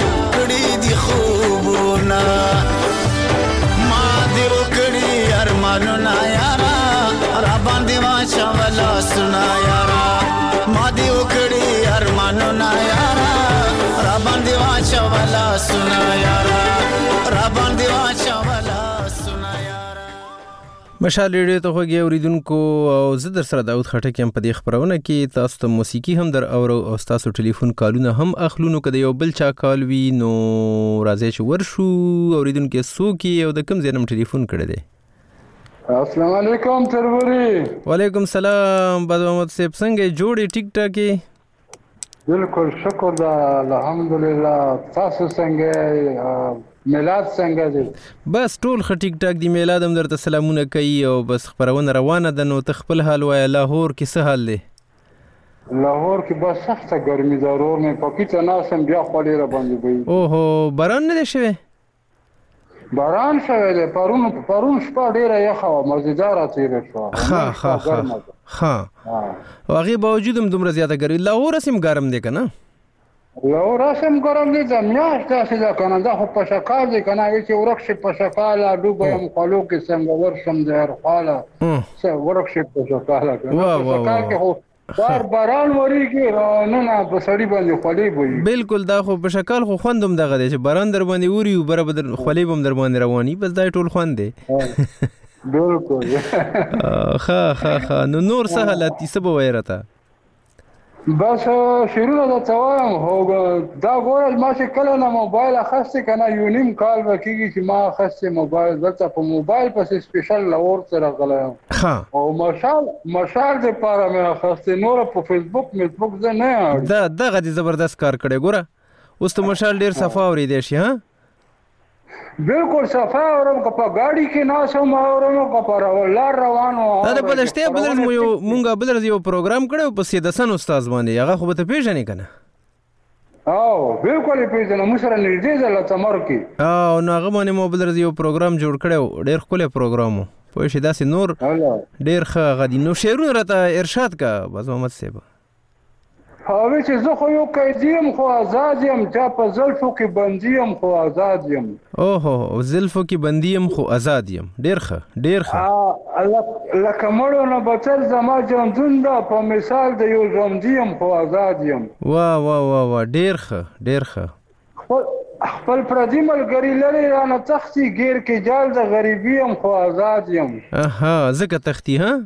Speaker 14: ما دې وکړي ارمانونه یارا را باندې واچا ولا سنا یارا ما دې وکړي ارمانونه یارا را باندې واچا ولا سنا یارا را باندې واچا ولا سنا یارا
Speaker 1: مشال ریډیو ته خوږی اوریدونکو او زه در سره داود خټک یم په دې خبرونه کې تاسو ته موسیقي هم در اورو او تاسو ټلیفون کالونه هم اخلونو کده یو بل چا کال وی نو راځي چې ورشو اوریدونکو سوکي او د کوم ځای نم ټلیفون کړی دی
Speaker 15: السلام علیکم تروري
Speaker 1: وعلیکم السلام باد محمد صاحب څنګه جوړی ټیک ټاک
Speaker 15: بالکل شکر دا الحمدلله تاسو څنګه میلاد څنګه دی
Speaker 1: بس ټول ټیک ټاک دی میلاد هم درته سلامونه کوي او بس خبرونه روانه ده نو تخپل حال وای لاهور کې څه حال دی
Speaker 15: لاهور کې بس سخته ګرمي ضرور مې پکې ته ناسم بیا خولې را باندې وي.
Speaker 1: اوهو باران نه دی شوی؟
Speaker 15: باران شوی دی پرون شپه ډېره یخه وه مزیداره تېره شوه.
Speaker 1: ښه او هغې باوجود هم دومره زیاته ګرمي. لاهور هسې هم ګرم دی که نه؟
Speaker 15: لاهور هسې هم ګرم دی د میاشت داسې ده که نه دا خو په شکال دی که نه هغې چې ورک شي په شکاله ډوبه یم خولو کې څنګه ورشم د هر خواله ورک شي په شکاله که نه په شکال کې خو باران وریږي نه په سړي باندې خولې به وي.
Speaker 1: بلکل دا خو په شکال خو خوند هم دغه دی چې باران در باندې اوري اوبه به خولې به هم در باندې رواني بس دا ټول خوند دی.
Speaker 15: بلکل
Speaker 1: ښه نو نور څه حالت دي څه به وایې راته؟
Speaker 15: بس شروع درته وایم خو دا ګوره ما چې کله نه موبایل اخیستی که نه یو نیم کال به کېږي چې ما اخیستی موبایل دلته په موبایل پسې سپیشل لاهور ته راغلی یم او مشال دپاره مې اخیستی نوره په فیسبوک زه نه یم.
Speaker 1: دغه دې زبردست کار کړی ګوره اوس ته مشال ډېر صفا اورېدی شي ها؟
Speaker 15: بلکل صفا اورم که په ګاډي کې ناسم اورم که په لار روان وم.
Speaker 1: دا د بلشتیا بل ورځ مونږ بل ورځ یو پروګرام کړی په سید حسن استاد باندې هغه خو به ته پېژنې که نه؟
Speaker 15: بلکل یې پېژنم موږ سره نږدې ځای لڅمر کې
Speaker 1: نو هغه باندې مو بل ورځ یو پروګرام جوړ کړی و ډېر ښکلی پروګرام و پوه شې داسې نور ډېر ښه هغه دي. نو شعرونه راته ارشاد که باز محمد صاحب.
Speaker 15: هغه چې زه خو یو قیدي یم خو آزاد یم چا په زلفو کې بندي یم خو آزاد یم.
Speaker 1: اوهو زلفو کې بندي یم خو آزاد یم. ډېر ښه
Speaker 15: لکه مړو نه بتر زما ژوندون ده په مثال د یو ژوندي یم خو آزاد یم.
Speaker 1: وا ډېر ښه
Speaker 15: خپل پردي ملګري لرې رانه تښتي ګیر کې جال د غریبي یم خو آزاد یم.
Speaker 1: ځکه تښتي ها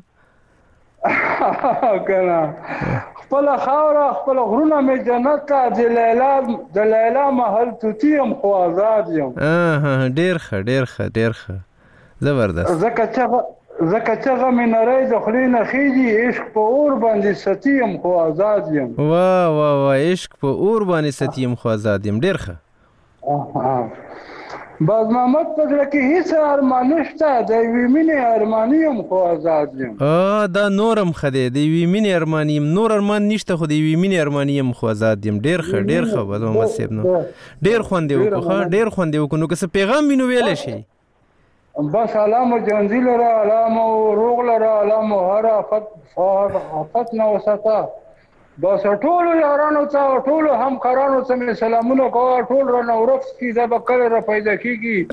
Speaker 15: که نه خپل خاوره خپل غرونه مې جنت ته د لیلا محل توتی یم خو آزاد یم.
Speaker 1: ډېر ښه زبردست.
Speaker 15: ځکه چغه مې نری د خولې نه خېږي عشق په اور باندې ستی یم خو آزاد یم.
Speaker 1: وا عشق په اور باندې ستی یم خو آزاد یم. ډېر ښه.
Speaker 15: باز محمد په زړه کې هېڅ ارمان نشته د یوې مینې ارماني یم خو آزاد یم.
Speaker 1: دا نورم ښه دی د یوې مینې ارماني یم. نور ارمان نشته خو د یوې مینې ارماني یم خو آزاد یم. ډېر ښه باز محمد صاحب. نو ډېر خوند یې وکړو نو که څه پیغام وي نو ویلی شي.
Speaker 15: بس علامو ژوندي لره علامو روغ لره علامو هر آفت نه وساته. بس ټولو یارانو ته ټولو همکارانو ته مې سلامونه کوه ټول رانه ورک کي دا به کله را پیدا کېږي.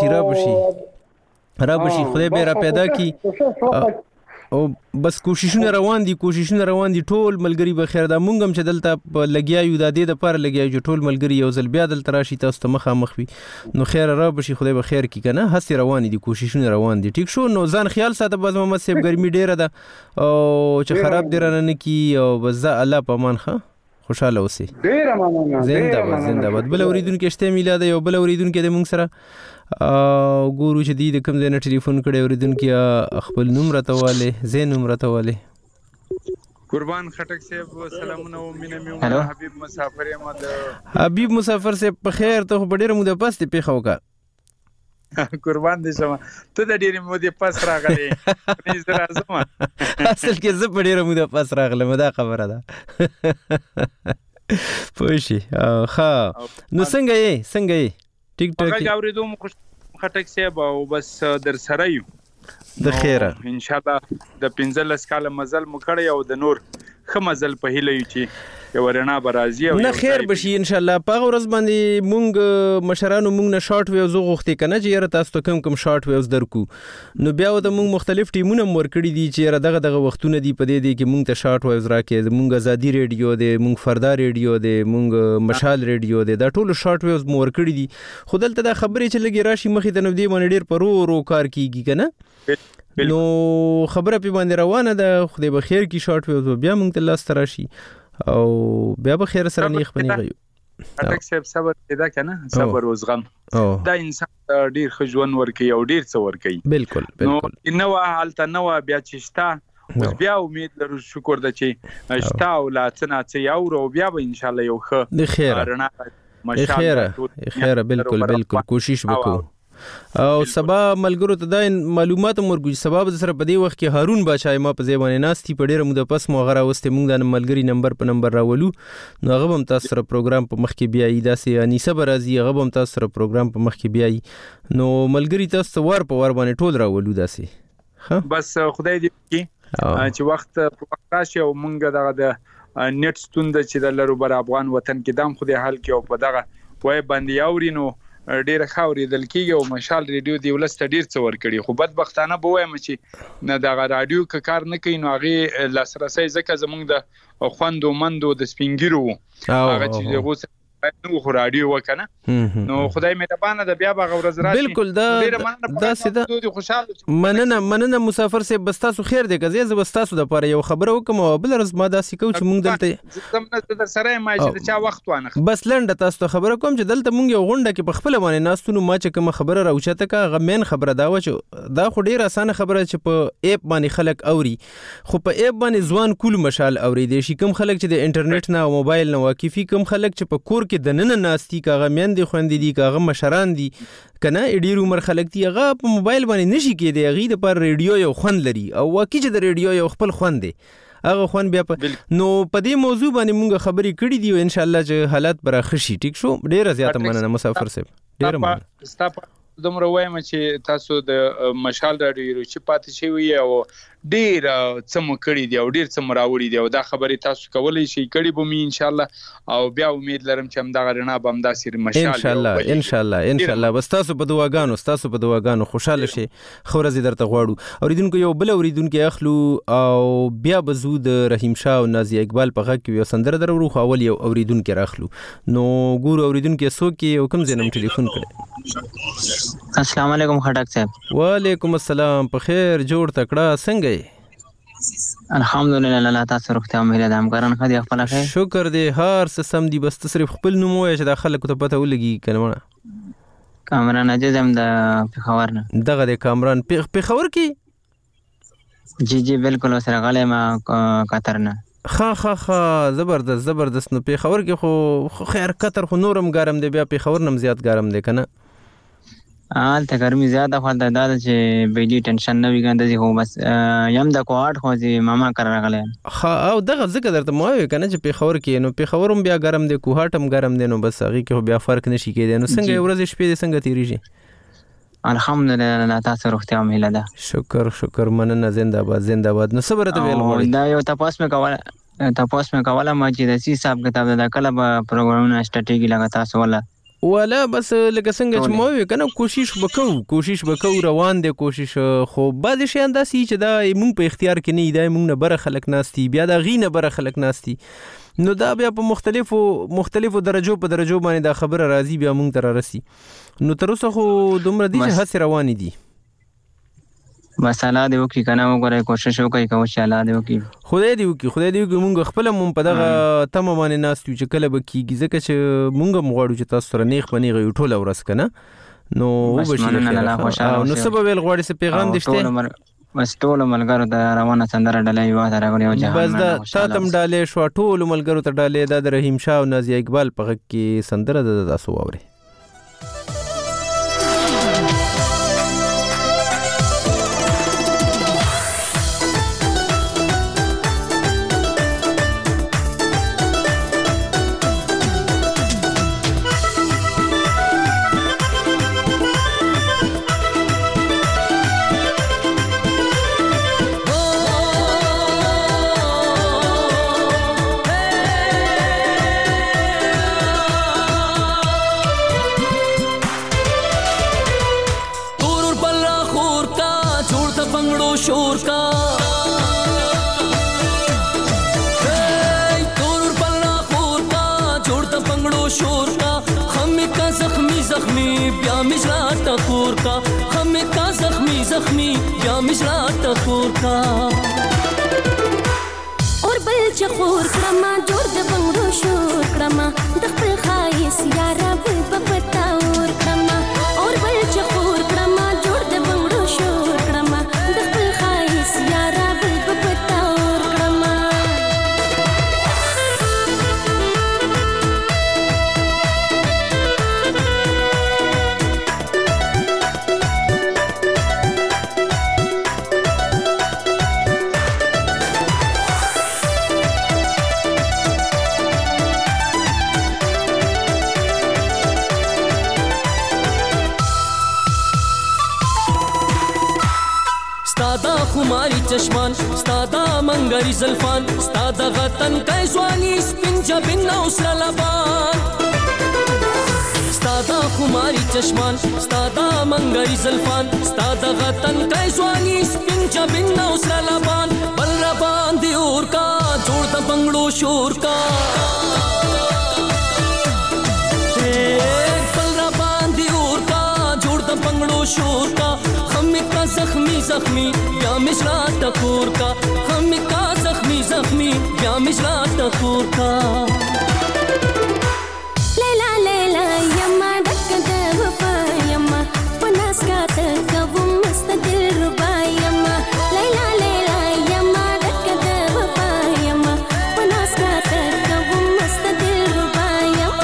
Speaker 1: را بشي خدای به را پیدا کي او بس کوششونه روان دي ټول ملګري به خیر. دا مونږ هم چې دلته په لګیا یو د دې دپاره لګیا یو چې ټول ملګري یو ځل بیا دلته راشي تاسو ته مخامخ وي نو خیر را بشي خدای به خیر کي که نه. هسې روانې دي کوششونه روان دي. ټیک شو نو ځان خیال ساته باز محمد صاحب ګرمي ډېره ده او چې خراب دې رانه نه کي او بس زه الله په امان ښه خوشحاله اوسې. زنده‌باد. بل اورېدونکی شته میلاده یو بل اورېدونکی دی مونږ سره ګورو چې دی د کوم ځای نه ټلیفون کړی اورېدونکي خپل نوم راته والې ځای نوم راته والې.
Speaker 16: قربان خټک صاحب سلامونه او مینه مې ومنه. حبیب مسافر یم.
Speaker 1: حبیب مسافر صاحب په خیر ته خو په ډېره موده پس دې پېښه وکړه.
Speaker 16: قربان دې شم ته د ډېرې مودې پس راغلې زه راځم.
Speaker 1: اصل کې زه په ډېره موده پس راغلم دا خبره ده پوه شي. ښه نو څنګه یې ټیک ټاک
Speaker 16: هغه اورېدو مو خټک صاحب او بس در سره یو
Speaker 1: د خیره
Speaker 16: ان شاء الله د 15 کاله مزل مو کړی او د نور ښه مزل په هیله یو چې یو رڼا به راځي او
Speaker 1: نه خیر بشي ان شاء الله. په هغه ورځ باندې مونږ مشرانو مونږ نه شارټ ویوز وغوښتې که نه چې یاره تاسو ته کوم شارټ ویوز درکو نو بیا ورته مونږ مختلف ټیمونه هم ورکړي دي چې یاره دغه وختونه دي په دې کې مونږ ته شارټ ویوز راکړي. مونږ ازادي ریډیو دی مونږ فردا ریډیو دی مونږ مشال ریډیو دی دا ټولو شارټ ویوز مو ورکړي دي. خو دلته دا خبرې چې لږې راشي مخې ته نو دې باندې ډېر په رو کار کېږي که نه نو خبره پې باندې روانه ده. خدای به خیر کړي شارټ ویوز بیا مونږ ته لاسته راشي او بیا به خیر سره نیخ پنیغه یو.
Speaker 16: خټک صاحب صبر پیدا کنه صبر او زغم دا انسان ډیر ښه ژوند ورکوي او ډیر څه ورکوي.
Speaker 1: بالکل
Speaker 16: نو حالت نو بیا چې شته اوس بیا امید لرو شکر ده چې شته او لا څه یو بیا به ان شاء الله یو ښه
Speaker 1: خیر بالکل کوشش وکړو او سبا ملګرو ته دا معلومات مرګو سبب سره په دې وخت کې هارون بادشاہ ما په ځای ناستي په ډیره موده پس مو غره واستې مونږ د ملګری نمبر په نمبر راولو نو هغه هم تاسو سره پروګرام په مخ کې بیاي داسې انیسه برازي هغه هم تاسو سره پروګرام په مخ کې بیاي نو ملګری تاسو ور په ور باندې ټول راولو داسې
Speaker 16: بس خدای دې کې چې وخت په وخت راشي او مونږ دغه د نیټ ستوند چې د لرو بر افغان وطن کې دام خدای حل کې او په دغه وای باندې اورینو ډیره خاوري دل کېږي او مشال ریډیو دی ولست ډیر څه ور کړی خو بدبختانه به وایم چې نه دغه رادیو کار نه کوي نو هغه لاسرسي ځکه زمونږ د خوندو مندو د سپینګیرو هغه چې غوسه نو خو رادیو وکنه نو خدای مهربانه د بیا به ورځ راشي
Speaker 1: بالکل دا سیده خوشاله مننه مسافر سے بستاسو خیر دی که زه بستاسو د پاره یو خبر وکم او بل ورځ ما دا سکو چې مونږ دلته
Speaker 16: زمونه در سره ما چې چا وخت وانه
Speaker 1: بس لنډه تاسو ته خبره کوم چې دلته مونږ یو غونډه کې په خپل باندې ناستونو ما چې کوم خبره راوچته کا غمن خبره دا و چې دا خو ډیره اسانه خبره چې په اپ باندې خلک اوري خو په اپ باندې ځوان کول مشال اوري دي شي کوم خلک چې د انټرنیټ نه او موبایل نه واقفي کوم خلک چې په کور کې د نن ناستي کاغه میندې خوندې دي کاغه مشران دي کنه ډیر عمر خلک دي هغه په موبایل باندې نشي کېدی هغه د پر ریډیو یو خوند لري او واقعي چې د ریډیو یو خپل خوند دی هغه خوند بیا نو په دې موضوع باندې مونږ خبرې کړې دي او ان شاء الله چې حالات برابر شي ټیک شو ډیر زیاته مننه مسافر صاحب ډیر مننه
Speaker 16: ستاسو دومره وایم چې تاسو د مشال راډیو چې پاتې شوی او ډیر څه مو کړی دی او ډیر څه مو راوړی دی او دا خبرې تاسو کولای شئ کړی به می ان شاء الله او بیا امید لرم چې هم دا غرنا به هم دا سیر مشال
Speaker 1: ان شاء الله بس تاسو په دعاګانو خوشاله شئ خو ورځ درته غواړو اوریدونکو یو بل اوریدونکو اخلو او بیا بزود رحیم شاه او نازی اقبال په غږ کې یو سندره درو خو اول یو اوریدونکو راخلو نو ګور اوریدونکو سو کې حکم زینم ټلیفون کړي
Speaker 17: السلام علیکم خټک صاحب
Speaker 1: وعلیکم السلام په خیر جوړ تکړه څنګه
Speaker 17: الحمدلله الله تاسو روغتیا مهره د همکاران خدای خپل خیر
Speaker 1: شکر دې هر څه سم دي بس صرف خپل نوم وای چې د خلکو ته پته ولګي کنه
Speaker 17: کامران اجازه هم د پیښور نه
Speaker 1: دغه د کامران پیښور کې
Speaker 17: جی بالکل سره غلې ما قطر نه
Speaker 1: خا زبردست نو پیښور کې خو خیر قطر خو نورم ګرم دی بیا پیښور نم زیات ګرم دی کنه
Speaker 17: ته ګرمي زیاده خو دا چې بجلی ټنشن نه وي ګنده خو بس یم د کوارټ خو چې ماما کار راغلی
Speaker 1: او دغه ذکر درته مو وی کنه چې پیښور کې نو پیښور هم بیا ګرم دی کوهاټ هم ګرم دی نو بس هغه کې بیا فرق نشي کېدی نو څنګه ورځ شپې څنګه تیریږي
Speaker 17: الحمدلله تاسو روغتیا مهله ده
Speaker 1: شکر مننه زنده‌باد نو صبر ته ویل غواړي
Speaker 17: دا یو تاسو مې کوله ما چې د سی صاحب کتاب د کله به پروګرامونه سټریټیجی لګا تاسو
Speaker 1: ولا بس لکه څنګه چې مو وی کنه کوشش وکاو روان دي کوشش خو بعد شي انداسي چې دا مونږ په اختیار کې نه دی مونږ نه بره خلک ناستي بیا دا غینه بره خلک ناستي نو دا بیا په مختلفو درجو باندې دا خبره راځي بیا مونږ تر راسي نو تر اوسه خو دومره دي چې هڅه روان دي
Speaker 17: بس الله دې وکړي کنه وګورئ کوشش وکړئ کوم چې الله دې وکړي
Speaker 1: خدای دې وکړي مونږ خپل مون په دغه تم باندې ناستو چې کله به کیږي ځکه چې مونږ مغواړو چې تاسو سره نیخ بنیغه ټوله ورس کنه نو وبشي نو سبب ویل غواړي څه پیغام دشته
Speaker 17: بس ټول ملګرو ته روانه سندره ډلې یو ته راغلی او جهان
Speaker 1: بس دا تاسو ډلې شو ټول ملګرو ته ډلې د رحیم شاه او نازی اقبال په غږ کې سندره د تاسو اوري
Speaker 9: زخمی یا مشرات خور کا
Speaker 18: اور بل چخور کرما جوړ د بنګړو شور کرما د خپل خایس یارا بل پپتا اور کرما اور بل چخور کرما جوړ د بنګړو شور کرما د خپل خایس یارا بل پپتا اور کرما
Speaker 19: خماري چشمان ستادا منګري زلفان ستادا غتن کای ځواني سپین جبین او سره لبان ستادا خماري چشمان ستادا منګري زلفان ستادا غتن کای ځواني سپین جبین او سره لبان بل را باندې اور کا جوړ د بنگړو شور کا بل را باندې اور کا جوړ د بنگړو شور کا کا زخمی زخمی یا مشرا ټکور کا هم کا زخمی زخمی یا مشرا ټکور کا
Speaker 18: لیلا لیلا یما ډک د وفا یما پناس کا ته کوم مستدل ربا یما لیلا لیلا یما ډک د وفا یما پناس کا ته کوم مستدل ربا یما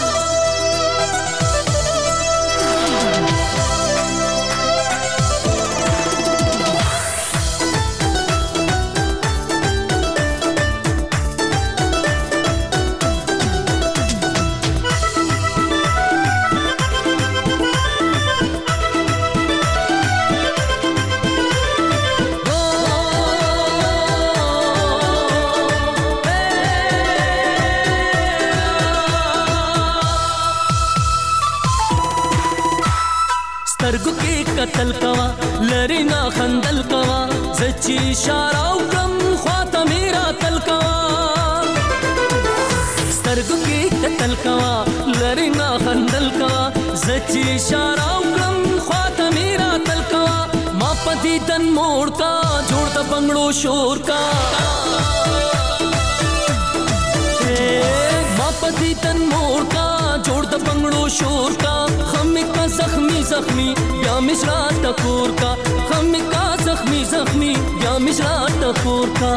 Speaker 19: سترګو کې قتل کوا لری نا خندل کوا زچی اشاره وکم خواته میرا تل کوا سترګو کې قتل کوا لری نا خندل کوا زچی اشاره وکم خواته میرا تل کوا ما پدی دن موړ کا جوړ د بنگړو شور کا ما پدی دن موړ کا جوړ د بنگړو شور کا هم کا زخمی زخمی یا مشرا ټکور کا هم کا زخمی زخمی یا مشرا ټکور کا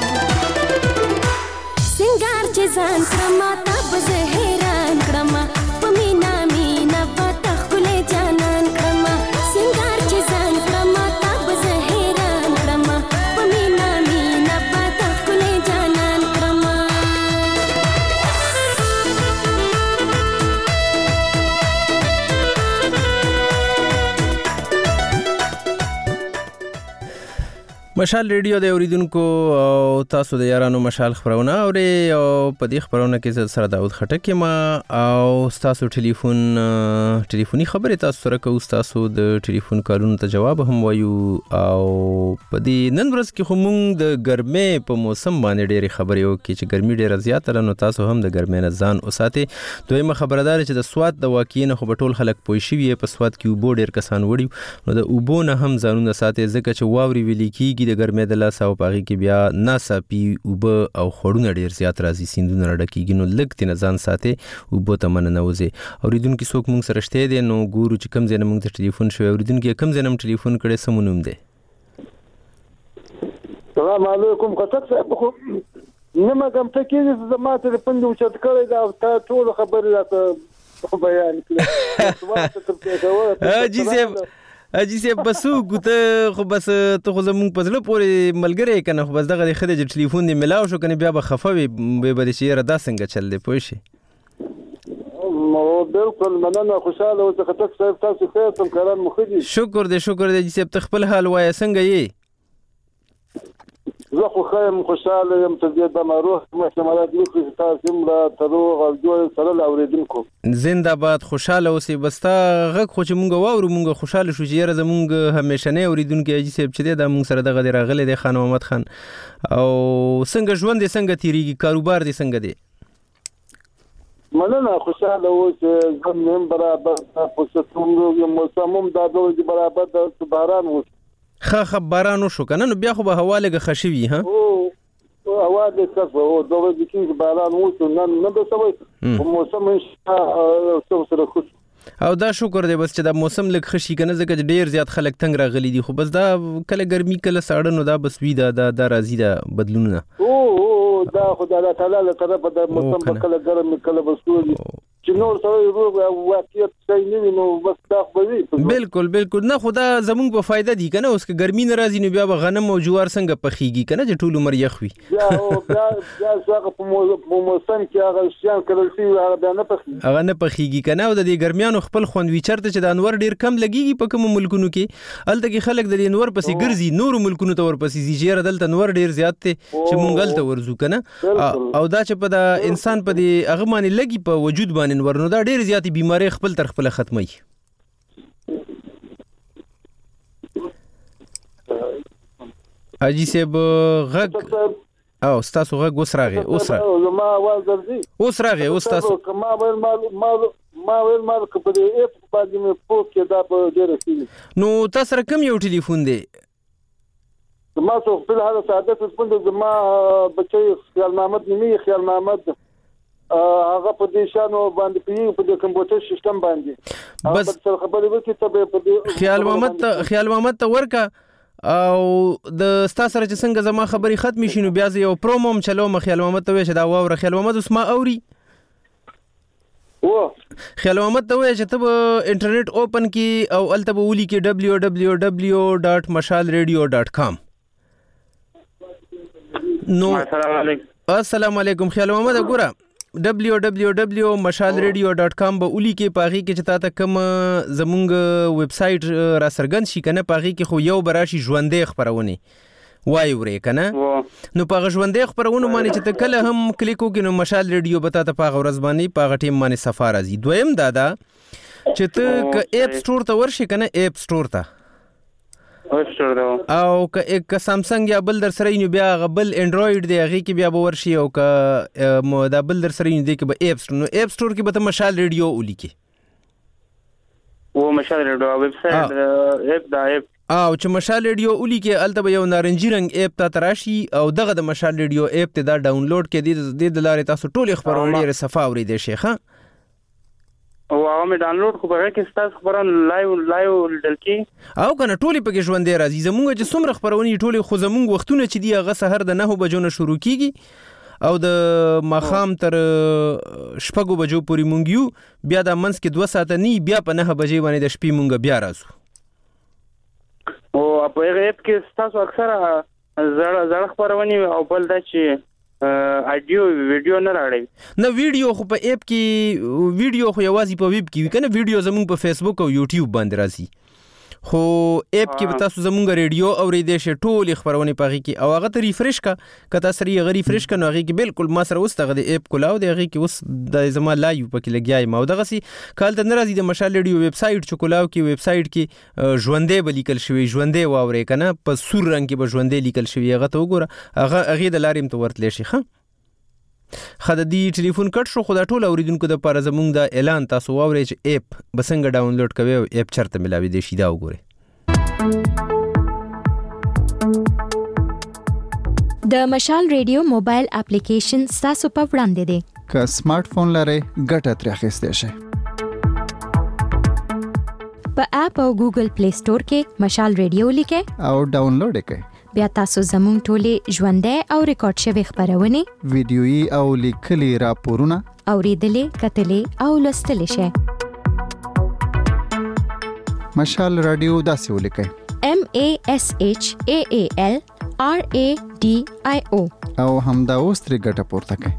Speaker 18: سنگار چې ځان کرما تب زه حیران کرما پمینا مینا پتا خله جانان کرما سنگار چې ځان کرما تب زه حیران کرما پمینا مینا پتا خله جانان کرما
Speaker 1: مشال ریډیو د اوریدونکو او تاسو د یارانو مشال خبرونه اوري او په دې خبرونه کې سره داود خټک ما او تاسو ټلیفوني خبره تاسو سره کوو تاسو د ټلیفون کارونو ته جواب هم وایو او په دې نن ورځ کې خو مونږ د ګرمۍ په موسم باندې ډېری خبرې وکړي چې ګرمي ډېره زیاته ده نو تاسو هم د ګرمۍ نه ځان وساتئ. دویمه خبره دا چې د سواد د واقعي نه خو به ټول خلک پوه شوي په سواد کې اوبو ډېر کسان وړي نو د اوبو نه هم ځانونه ساتئ ځکه چې واورې ویلې کېږي د ګرمۍ د لاسه او په هغې کې بیا ناڅاپي اوبه او خوړونه ډېر زیات راځي سیندونه راډکېږي نو لږ ترې نه ځان ساتئ اوبو ته مه ننوځئ. اورېدونکي څوک موږ سره شتی دی نو ګورو چې کوم ځای نه موږ ته ټلیفون شوی اورېدونکي کوم ځای نه هم ټلیفون کړی څه مو نوم دی؟
Speaker 20: سلام علیکم خټک صاحب خو نیمه ګمته کېږي زما ټلیفون دې اوچت کړی دا تا ټولو خبرې راته بیان کړې
Speaker 1: اجي سه بسو ګوته خو بس ته خو زموږ په زړه پورې ملګری کنه خو بس دغه د خدای چې ټلیفون دی ملاو شو کنه بیا به خفه وي به د شي را دا څنګه چل دی پوه شي
Speaker 20: بالکل مننه خوشاله او خټک صاحب تاسو خیر تم کاران مخدي
Speaker 1: شکر دې اجي سه ته خپل حال وای څنګه یې
Speaker 20: زه خو خیم خوشاله یم ته دې د مروح محتملات لیکي تاسو را تروغ او جوړ سره اوریدونکو
Speaker 1: زنده باد خوشاله اوسې بس تا غږ خو چې مونږ واورو مونږ خوشاله شو چې یاره زمونږ همیشنی اوریدونکي اجي صاحب چې دی دا مونږ سره دغه دی راغلی دی خان محمد خان او څنګه ژوند دې څنګه تیریږي کاروبار دې څنګه دی؟
Speaker 20: مننه خوشاله اوسې ژوند هم برابر فرصتونه یو موسم هم دا ډول برابر د باران وشو
Speaker 1: خه باران وشو کنه نو بیا خو به هوا لږه ښه شوي ها
Speaker 20: هوا دې ښه شوه د ورځې کې باران وشو نه به سوی موسم سره خوش
Speaker 1: او دا شکر دی بس چې دا موسم لږ ښه شي کنه ځکه چې ډېر زیات خلک تنګ راغلي دي خو بس دا کله ګرمي کله ساړه نو دا بس وي دا راځي دا بدلونونه
Speaker 20: دا خدای الله تعالی له طرفه د موسم کله ګرم کله بسوري چې نور سره روغ واقعیت څه نه نو بس دا خو
Speaker 1: بالکل نه خدا زمونږ په فائدہ دی کنه اوس که ګرمي ناراضي نو بیا غنم او جوار څنګه پخېږي کنه چې ټول عمر یخ وي
Speaker 20: بیا څنګه په موسم کې هغه شیان کول شي هغه نه
Speaker 1: پخېږي کنه او د دې ګرمیانو خپل خوند ویچرته چې د انور ډیر کم لګيږي په کوم ملکونو کې الته کې خلک د انور پسې ګرځي نور ملکونو ته ور پسې زیږه دلته انور ډیر زیات ته چې مونږ ته ورزو کنه او دا چې په د انسان په دې هغه باندې لګي په وجود باندې ورنو دا ډیر زیاتې بیماری خپل تر خپل ختمي اجي سب غږ او تاسو غږ وسراغه
Speaker 20: ما आवाज درځي
Speaker 1: وسراغه تاسو
Speaker 20: ما ویل په دې اپ باندې مې پوسټ کړه په ډیره کې
Speaker 1: نو تاسو رقم یو ټلیفون دی
Speaker 20: ما څو په هغه ساده څه ما بچي خیال محمد نیمه خیال محمد هغه په دې شانو باندې په دې کمپیوټر سیستم باندې
Speaker 1: بس
Speaker 20: خبرې وکړي ته په دې
Speaker 1: خیال محمد ته ورکا او د ستا سره چې څنګه زما خبري ختم شي نو بیا یو پروموم چلو خیال محمد ته وې چې دا واوره خیال محمد اوس ما اوري خیال محمد ته وې چې ته انټرنیټ اوپن کی او الته ولي کې www.mashalradio.com نو السلام علیکم خیال محمد وګوره www.mashalradio.com به ولي کې پاغي کې چې تاسو کوم زمونږ ویب سټ را سرګن شي کنه پاغي کې خو یو براشي ژوندې خبرونه وای ورې کنه نو پاغه ژوندې خبرونه باندې چې ته کله هم کلیکو کې نو مشال ریډیو بتا ته پاغه ورځ باندې پاغه ټیم باندې سفار ازي دویم دادا چې ته ک اپ سٹور ته ورشي کنه اپ سٹور ته او که سامسنګ یا بل در سره نو بیا غبل انډراید دی هغه کې بیا به ورشي او که دا بل در سره نو دی کې به اپ سٹور نو اپ سٹور کې به ته مشال ریډیو ولیکي
Speaker 21: و مشال ریډیو ویب سټ اپ دا اپ
Speaker 1: او چې مشال ریډیو اولی کې الته به یو نارنجي رنگ اپ ته تراشي او دغه د مشال ریډیو اپ ته دا ډاونلوډ کې د لارې تاسو ټول خبرونه لري صفه اوري دی شیخه
Speaker 21: او هغه مې ډاونلوډ خو به کې تاسو خبرونه لایو دلکی
Speaker 1: او کنه ټولې پکې ژوندې راځي زمونږ چې څومره خبرونه ټولې خو زمونږ وختونه چې دی هغه سحر د 9 بجو نه شروع کیږي او د ماخام تر شپږو بجو پورې مونږ یو بیا د منځ کې 2 ساعت نه بیا په 9 بجې باندې د شپې مونږ بیا راځو
Speaker 21: او په هغه اپ کې تاسو اکثره زړه خبرونه او بل دا چې اډیو ویډیو نه راړي
Speaker 1: نه ویډیو خو په اپ کې ویډیو خو یوازې په ویب کې کنه ویډیو زموږ په فیسبوک او یوټیوب باندې راځي خو اپ کې تاسو زموږ ریډیو اورېدې شي ټول خبرونه پاږي کې او هغه ته ریفریش کا کته سری غری فریش کنه هغه کې بالکل ما سره واستغه د اپ کولاو د هغه کې اوس د زما لایو پکې لګیای ما دغه سي کال ته ناراضي د مشال ریډیو ویب سټ چوکولاو کې ویب سټ کې ژوندې بلیکل شوی ژوندې واورې کنه په سور رنگ کې به ژوندې لیکل شوی هغه ته وګوره هغه د لاریم ته ورتل شي ښه خدای دی ټلیفون کټ شو خدای ټول اوریدونکو د پاره زمونږ د اعلان تاسو واورئ چې اپ بسنګ ډاونلوډ کوي او اپ چرته ملاوي دي شي دا وګورئ
Speaker 6: د مشال ریډیو موبایل اپلیکیشن تاسو په وړاندې دی
Speaker 5: که سمارټ فون لرئ ګټه ترې اخیستئ شئ
Speaker 6: په اپ او ګوګل پلی سٹور کې مشال ریډیو لیکئ
Speaker 5: او ډاونلوډ کړئ
Speaker 6: بیا تاسو زموږ ټولې ژوندۍ او ریکارډ شوی خبرونه
Speaker 5: ویډیويي او لیکلي راپورونه
Speaker 6: اوریدلې کتلې او لوستلې شئ
Speaker 5: مشال رادیو داسې ولیکئ
Speaker 6: MASHAALRADIO
Speaker 5: او همدا اوس ترې ګټه پورته کړئ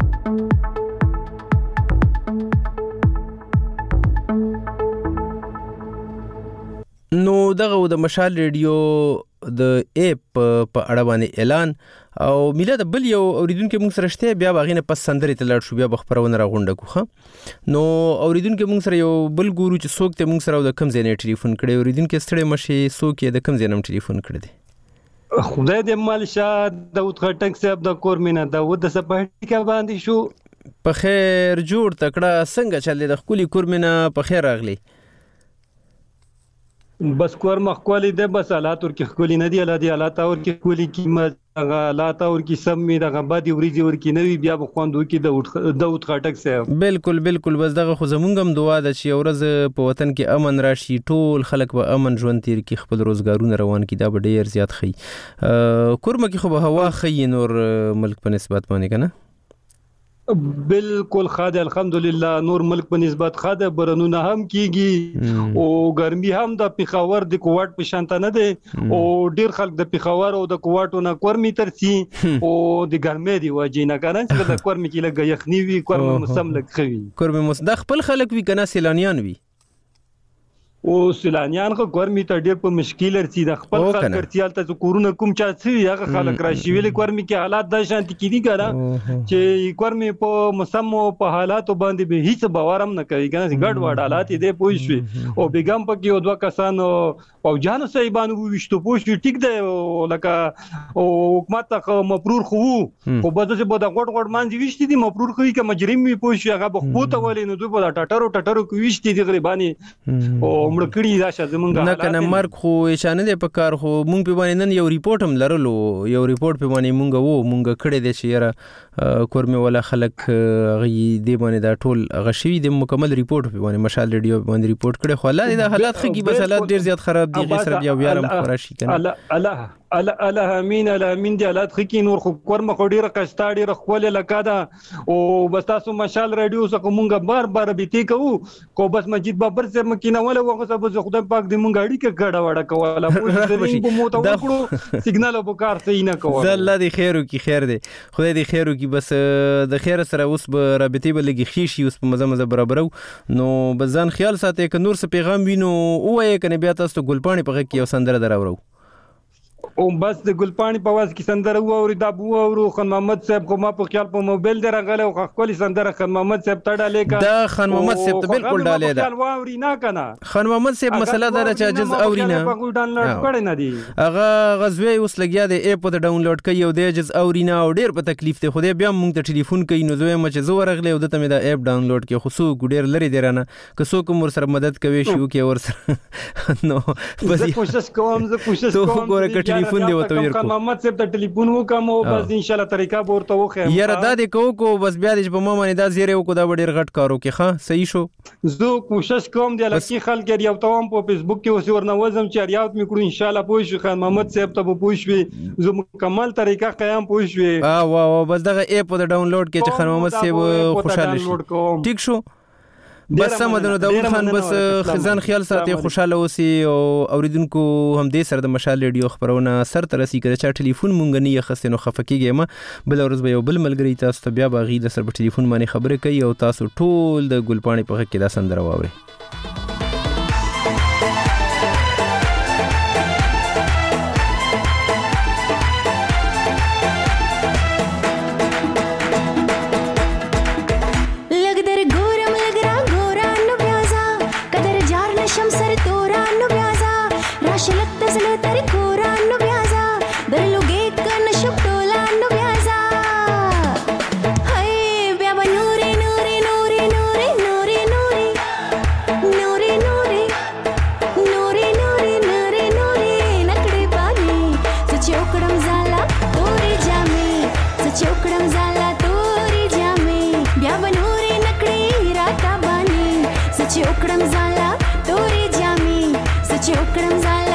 Speaker 1: نو دغه د مشال ریډیو د اپ په اړه باندې اعلان او میله د بل یو اوریدونکو موږ سره شته بیا باغینه پس سندرې ته لاړ شو بیا بخبرونه راغونډه کوخه نو اوریدونکو موږ سره یو بل ګورو چې څوک ته موږ سره د کم ځای نه ټلیفون کړي اوریدونکو ستړي مشي څوک د کم ځای نه ټلیفون کړي دي
Speaker 22: خدای دې مال شاه داوود خټک صاحب د کورمینه داوود د سپاهټی کې باندې شو
Speaker 1: په خیر جوړ تکړه څنګه چلې د خولي کورمینه په خیر راغلی
Speaker 22: بس کور مخکولي ده بس حالات ورکی خولي نه دی حالات ورکی خولي کی حالات ورکی سم می دغه بادي وريزي ورکی نوي بیا بخوندو کی د اوت خټک سه
Speaker 1: بالکل بس دغه خو زمونږم دعا ده چې ورځ په وطن کې امن راشي ټول خلک به امن ژوند تیر کی خپل روزګارونه روان کی دا به ډیر زیات خي کورمه کې خو به هوا خي نور ملک په نسبت باندې کنه
Speaker 22: بالکل خاده الحمدلله نور ملک په نسبت خاده برنونه هم کیږي او ګرمي هم د پیښور د کوټ په شانته نه ده او ډیر خلک د پیښور او د کوټو نه کورمي ترسي او د ګرمي دی وجه نه کنه چې د کورمي کې لګ یخنی وي کورمي موسم لګ خوي
Speaker 1: کورمي مصدق خپل خلک وی کنه سیلانیان وي
Speaker 22: او سیلانیان خو ګورمي ته ډېر په مشکل ارتي د خپل خلک ارتیال ته کورونه کوم چا څه هغه خلک راشي ویل ګورمي کې حالات د شانتي کې دي ګره چې ګورمي په موسم او په حالاتو باندې به هیڅ باور هم نه کوي ګنه ګډ وډ حالات دې پوښوي او بیګم پکې او دوه کسان او جان صاحبانو وشتو پوښوي ټیک دی لکه او حکومت ته مپرور خو بده چې بده غټ مانځي وشتي دي مپرور خو کې مجرم وي پوښي هغه به خو ته ولې نو دوی په ټټرو کې وشتي دي غریبانی او مړکړی راشه زمونږه
Speaker 1: نه کنه مرګ خو اشانه دی په کار خو مونږ په باندې نن یو ریپورت هم لرلو یو ریپورت په باندې مونږ کړی دی چې یاره کورمه ولا خلک غي دی باندې دا ټول غشوي د مکمل ریپورت په باندې مشال ریډیو باندې ریپورت کړی خو الله دې حالات خګي بس حالات ډیر زیات خراب دي غسر بیا هم خراشي کنه
Speaker 22: الله امين دي حالات خکې نور خو کورمه خو ډیره کشتاړي رخول لکه دا او بس تاسو مشال ریډیو څخه مونږه بار بیتی کوو کو بس مسجد بابر سره مکینه ولا وغه سبا خدای پاک دې مونږ اړیکه ګډه وړه کوله پوه دې مو ته وکړو سیګنال او کار صحیح نه کوله
Speaker 1: الله دې خیر وکي خیر دې خدای دې خیر وکي بس د خیر سره اوس به رابطې بلګي خيشي اوس په مزه برابرو نو بزن خیال ساتي ک نور څه پیغام وینو او یې کنه بیا تاسو ګلپانی په کې یو سندره دراورو
Speaker 22: او بس د ګلپانی په واس کې سندره ووري دا بو ورو خان محمد صاحب خو ما په خیال په موبایل درغله او خپل سندره خان محمد صاحب ته ډالې کا
Speaker 1: دا خان محمد صاحب ته بالکل ډالې دا
Speaker 22: خیال ووري نه کنه
Speaker 1: خان محمد صاحب مسله دا چې جز اورینه
Speaker 22: په ډاونلوډ کړي نه دي
Speaker 1: هغه غزوی اوس لګیا دی اپ ته ډاونلوډ کوي او د جز اورینه او ډیر په تکلیف ته خو بیا مونږ ته ټلیفون کوي نو زوی مچ زو ورغله او د ته دا اپ ډاونلوډ کې خو سو ګډیر لري درانه که څوک مور سره مدد کوي شو کې ور سره نو
Speaker 22: بس کوشش کوم
Speaker 1: ته ګوره ک ټلیفون دی وته
Speaker 22: محمد صاحب ته ټلیفون وکم او بس ان شاء الله طریقہ ورته وخه
Speaker 1: یاره دا دې کو بس بیا دې په ما باندې دا زیره وکړه دا ډیر غټ کارو کې ښه صحیح شو
Speaker 22: زه کوشش کوم دی لکه خلک یو تاوم په فیسبوک کې اوس ورنه وزم چې یاد مې کړو ان شاء الله پوه شو خان محمد صاحب ته پوه شو زه مکمل طریقہ قیام پوه شو
Speaker 1: واه بس دغه اپ ته ډاونلوډ کې چې خان محمد صاحب خوشاله شي ټیک شو بس سمدنو داود خان بس خزان خیال ساتي خوشاله اوسي او اوریدونکو هم دې سره د مشال ریډیو خبرونه سر ترسي کړه چې ټلیفون مونږ نه یې نو خفکیږي ما بل ورځ به یو بل ملګری تاسو ته بیا باغی د سر په ټلیفون باندې خبرې کوي او تاسو ټول د ګلپانی په کې دا سندره واوري
Speaker 18: Chokram zala, tori jami, so chokram zala.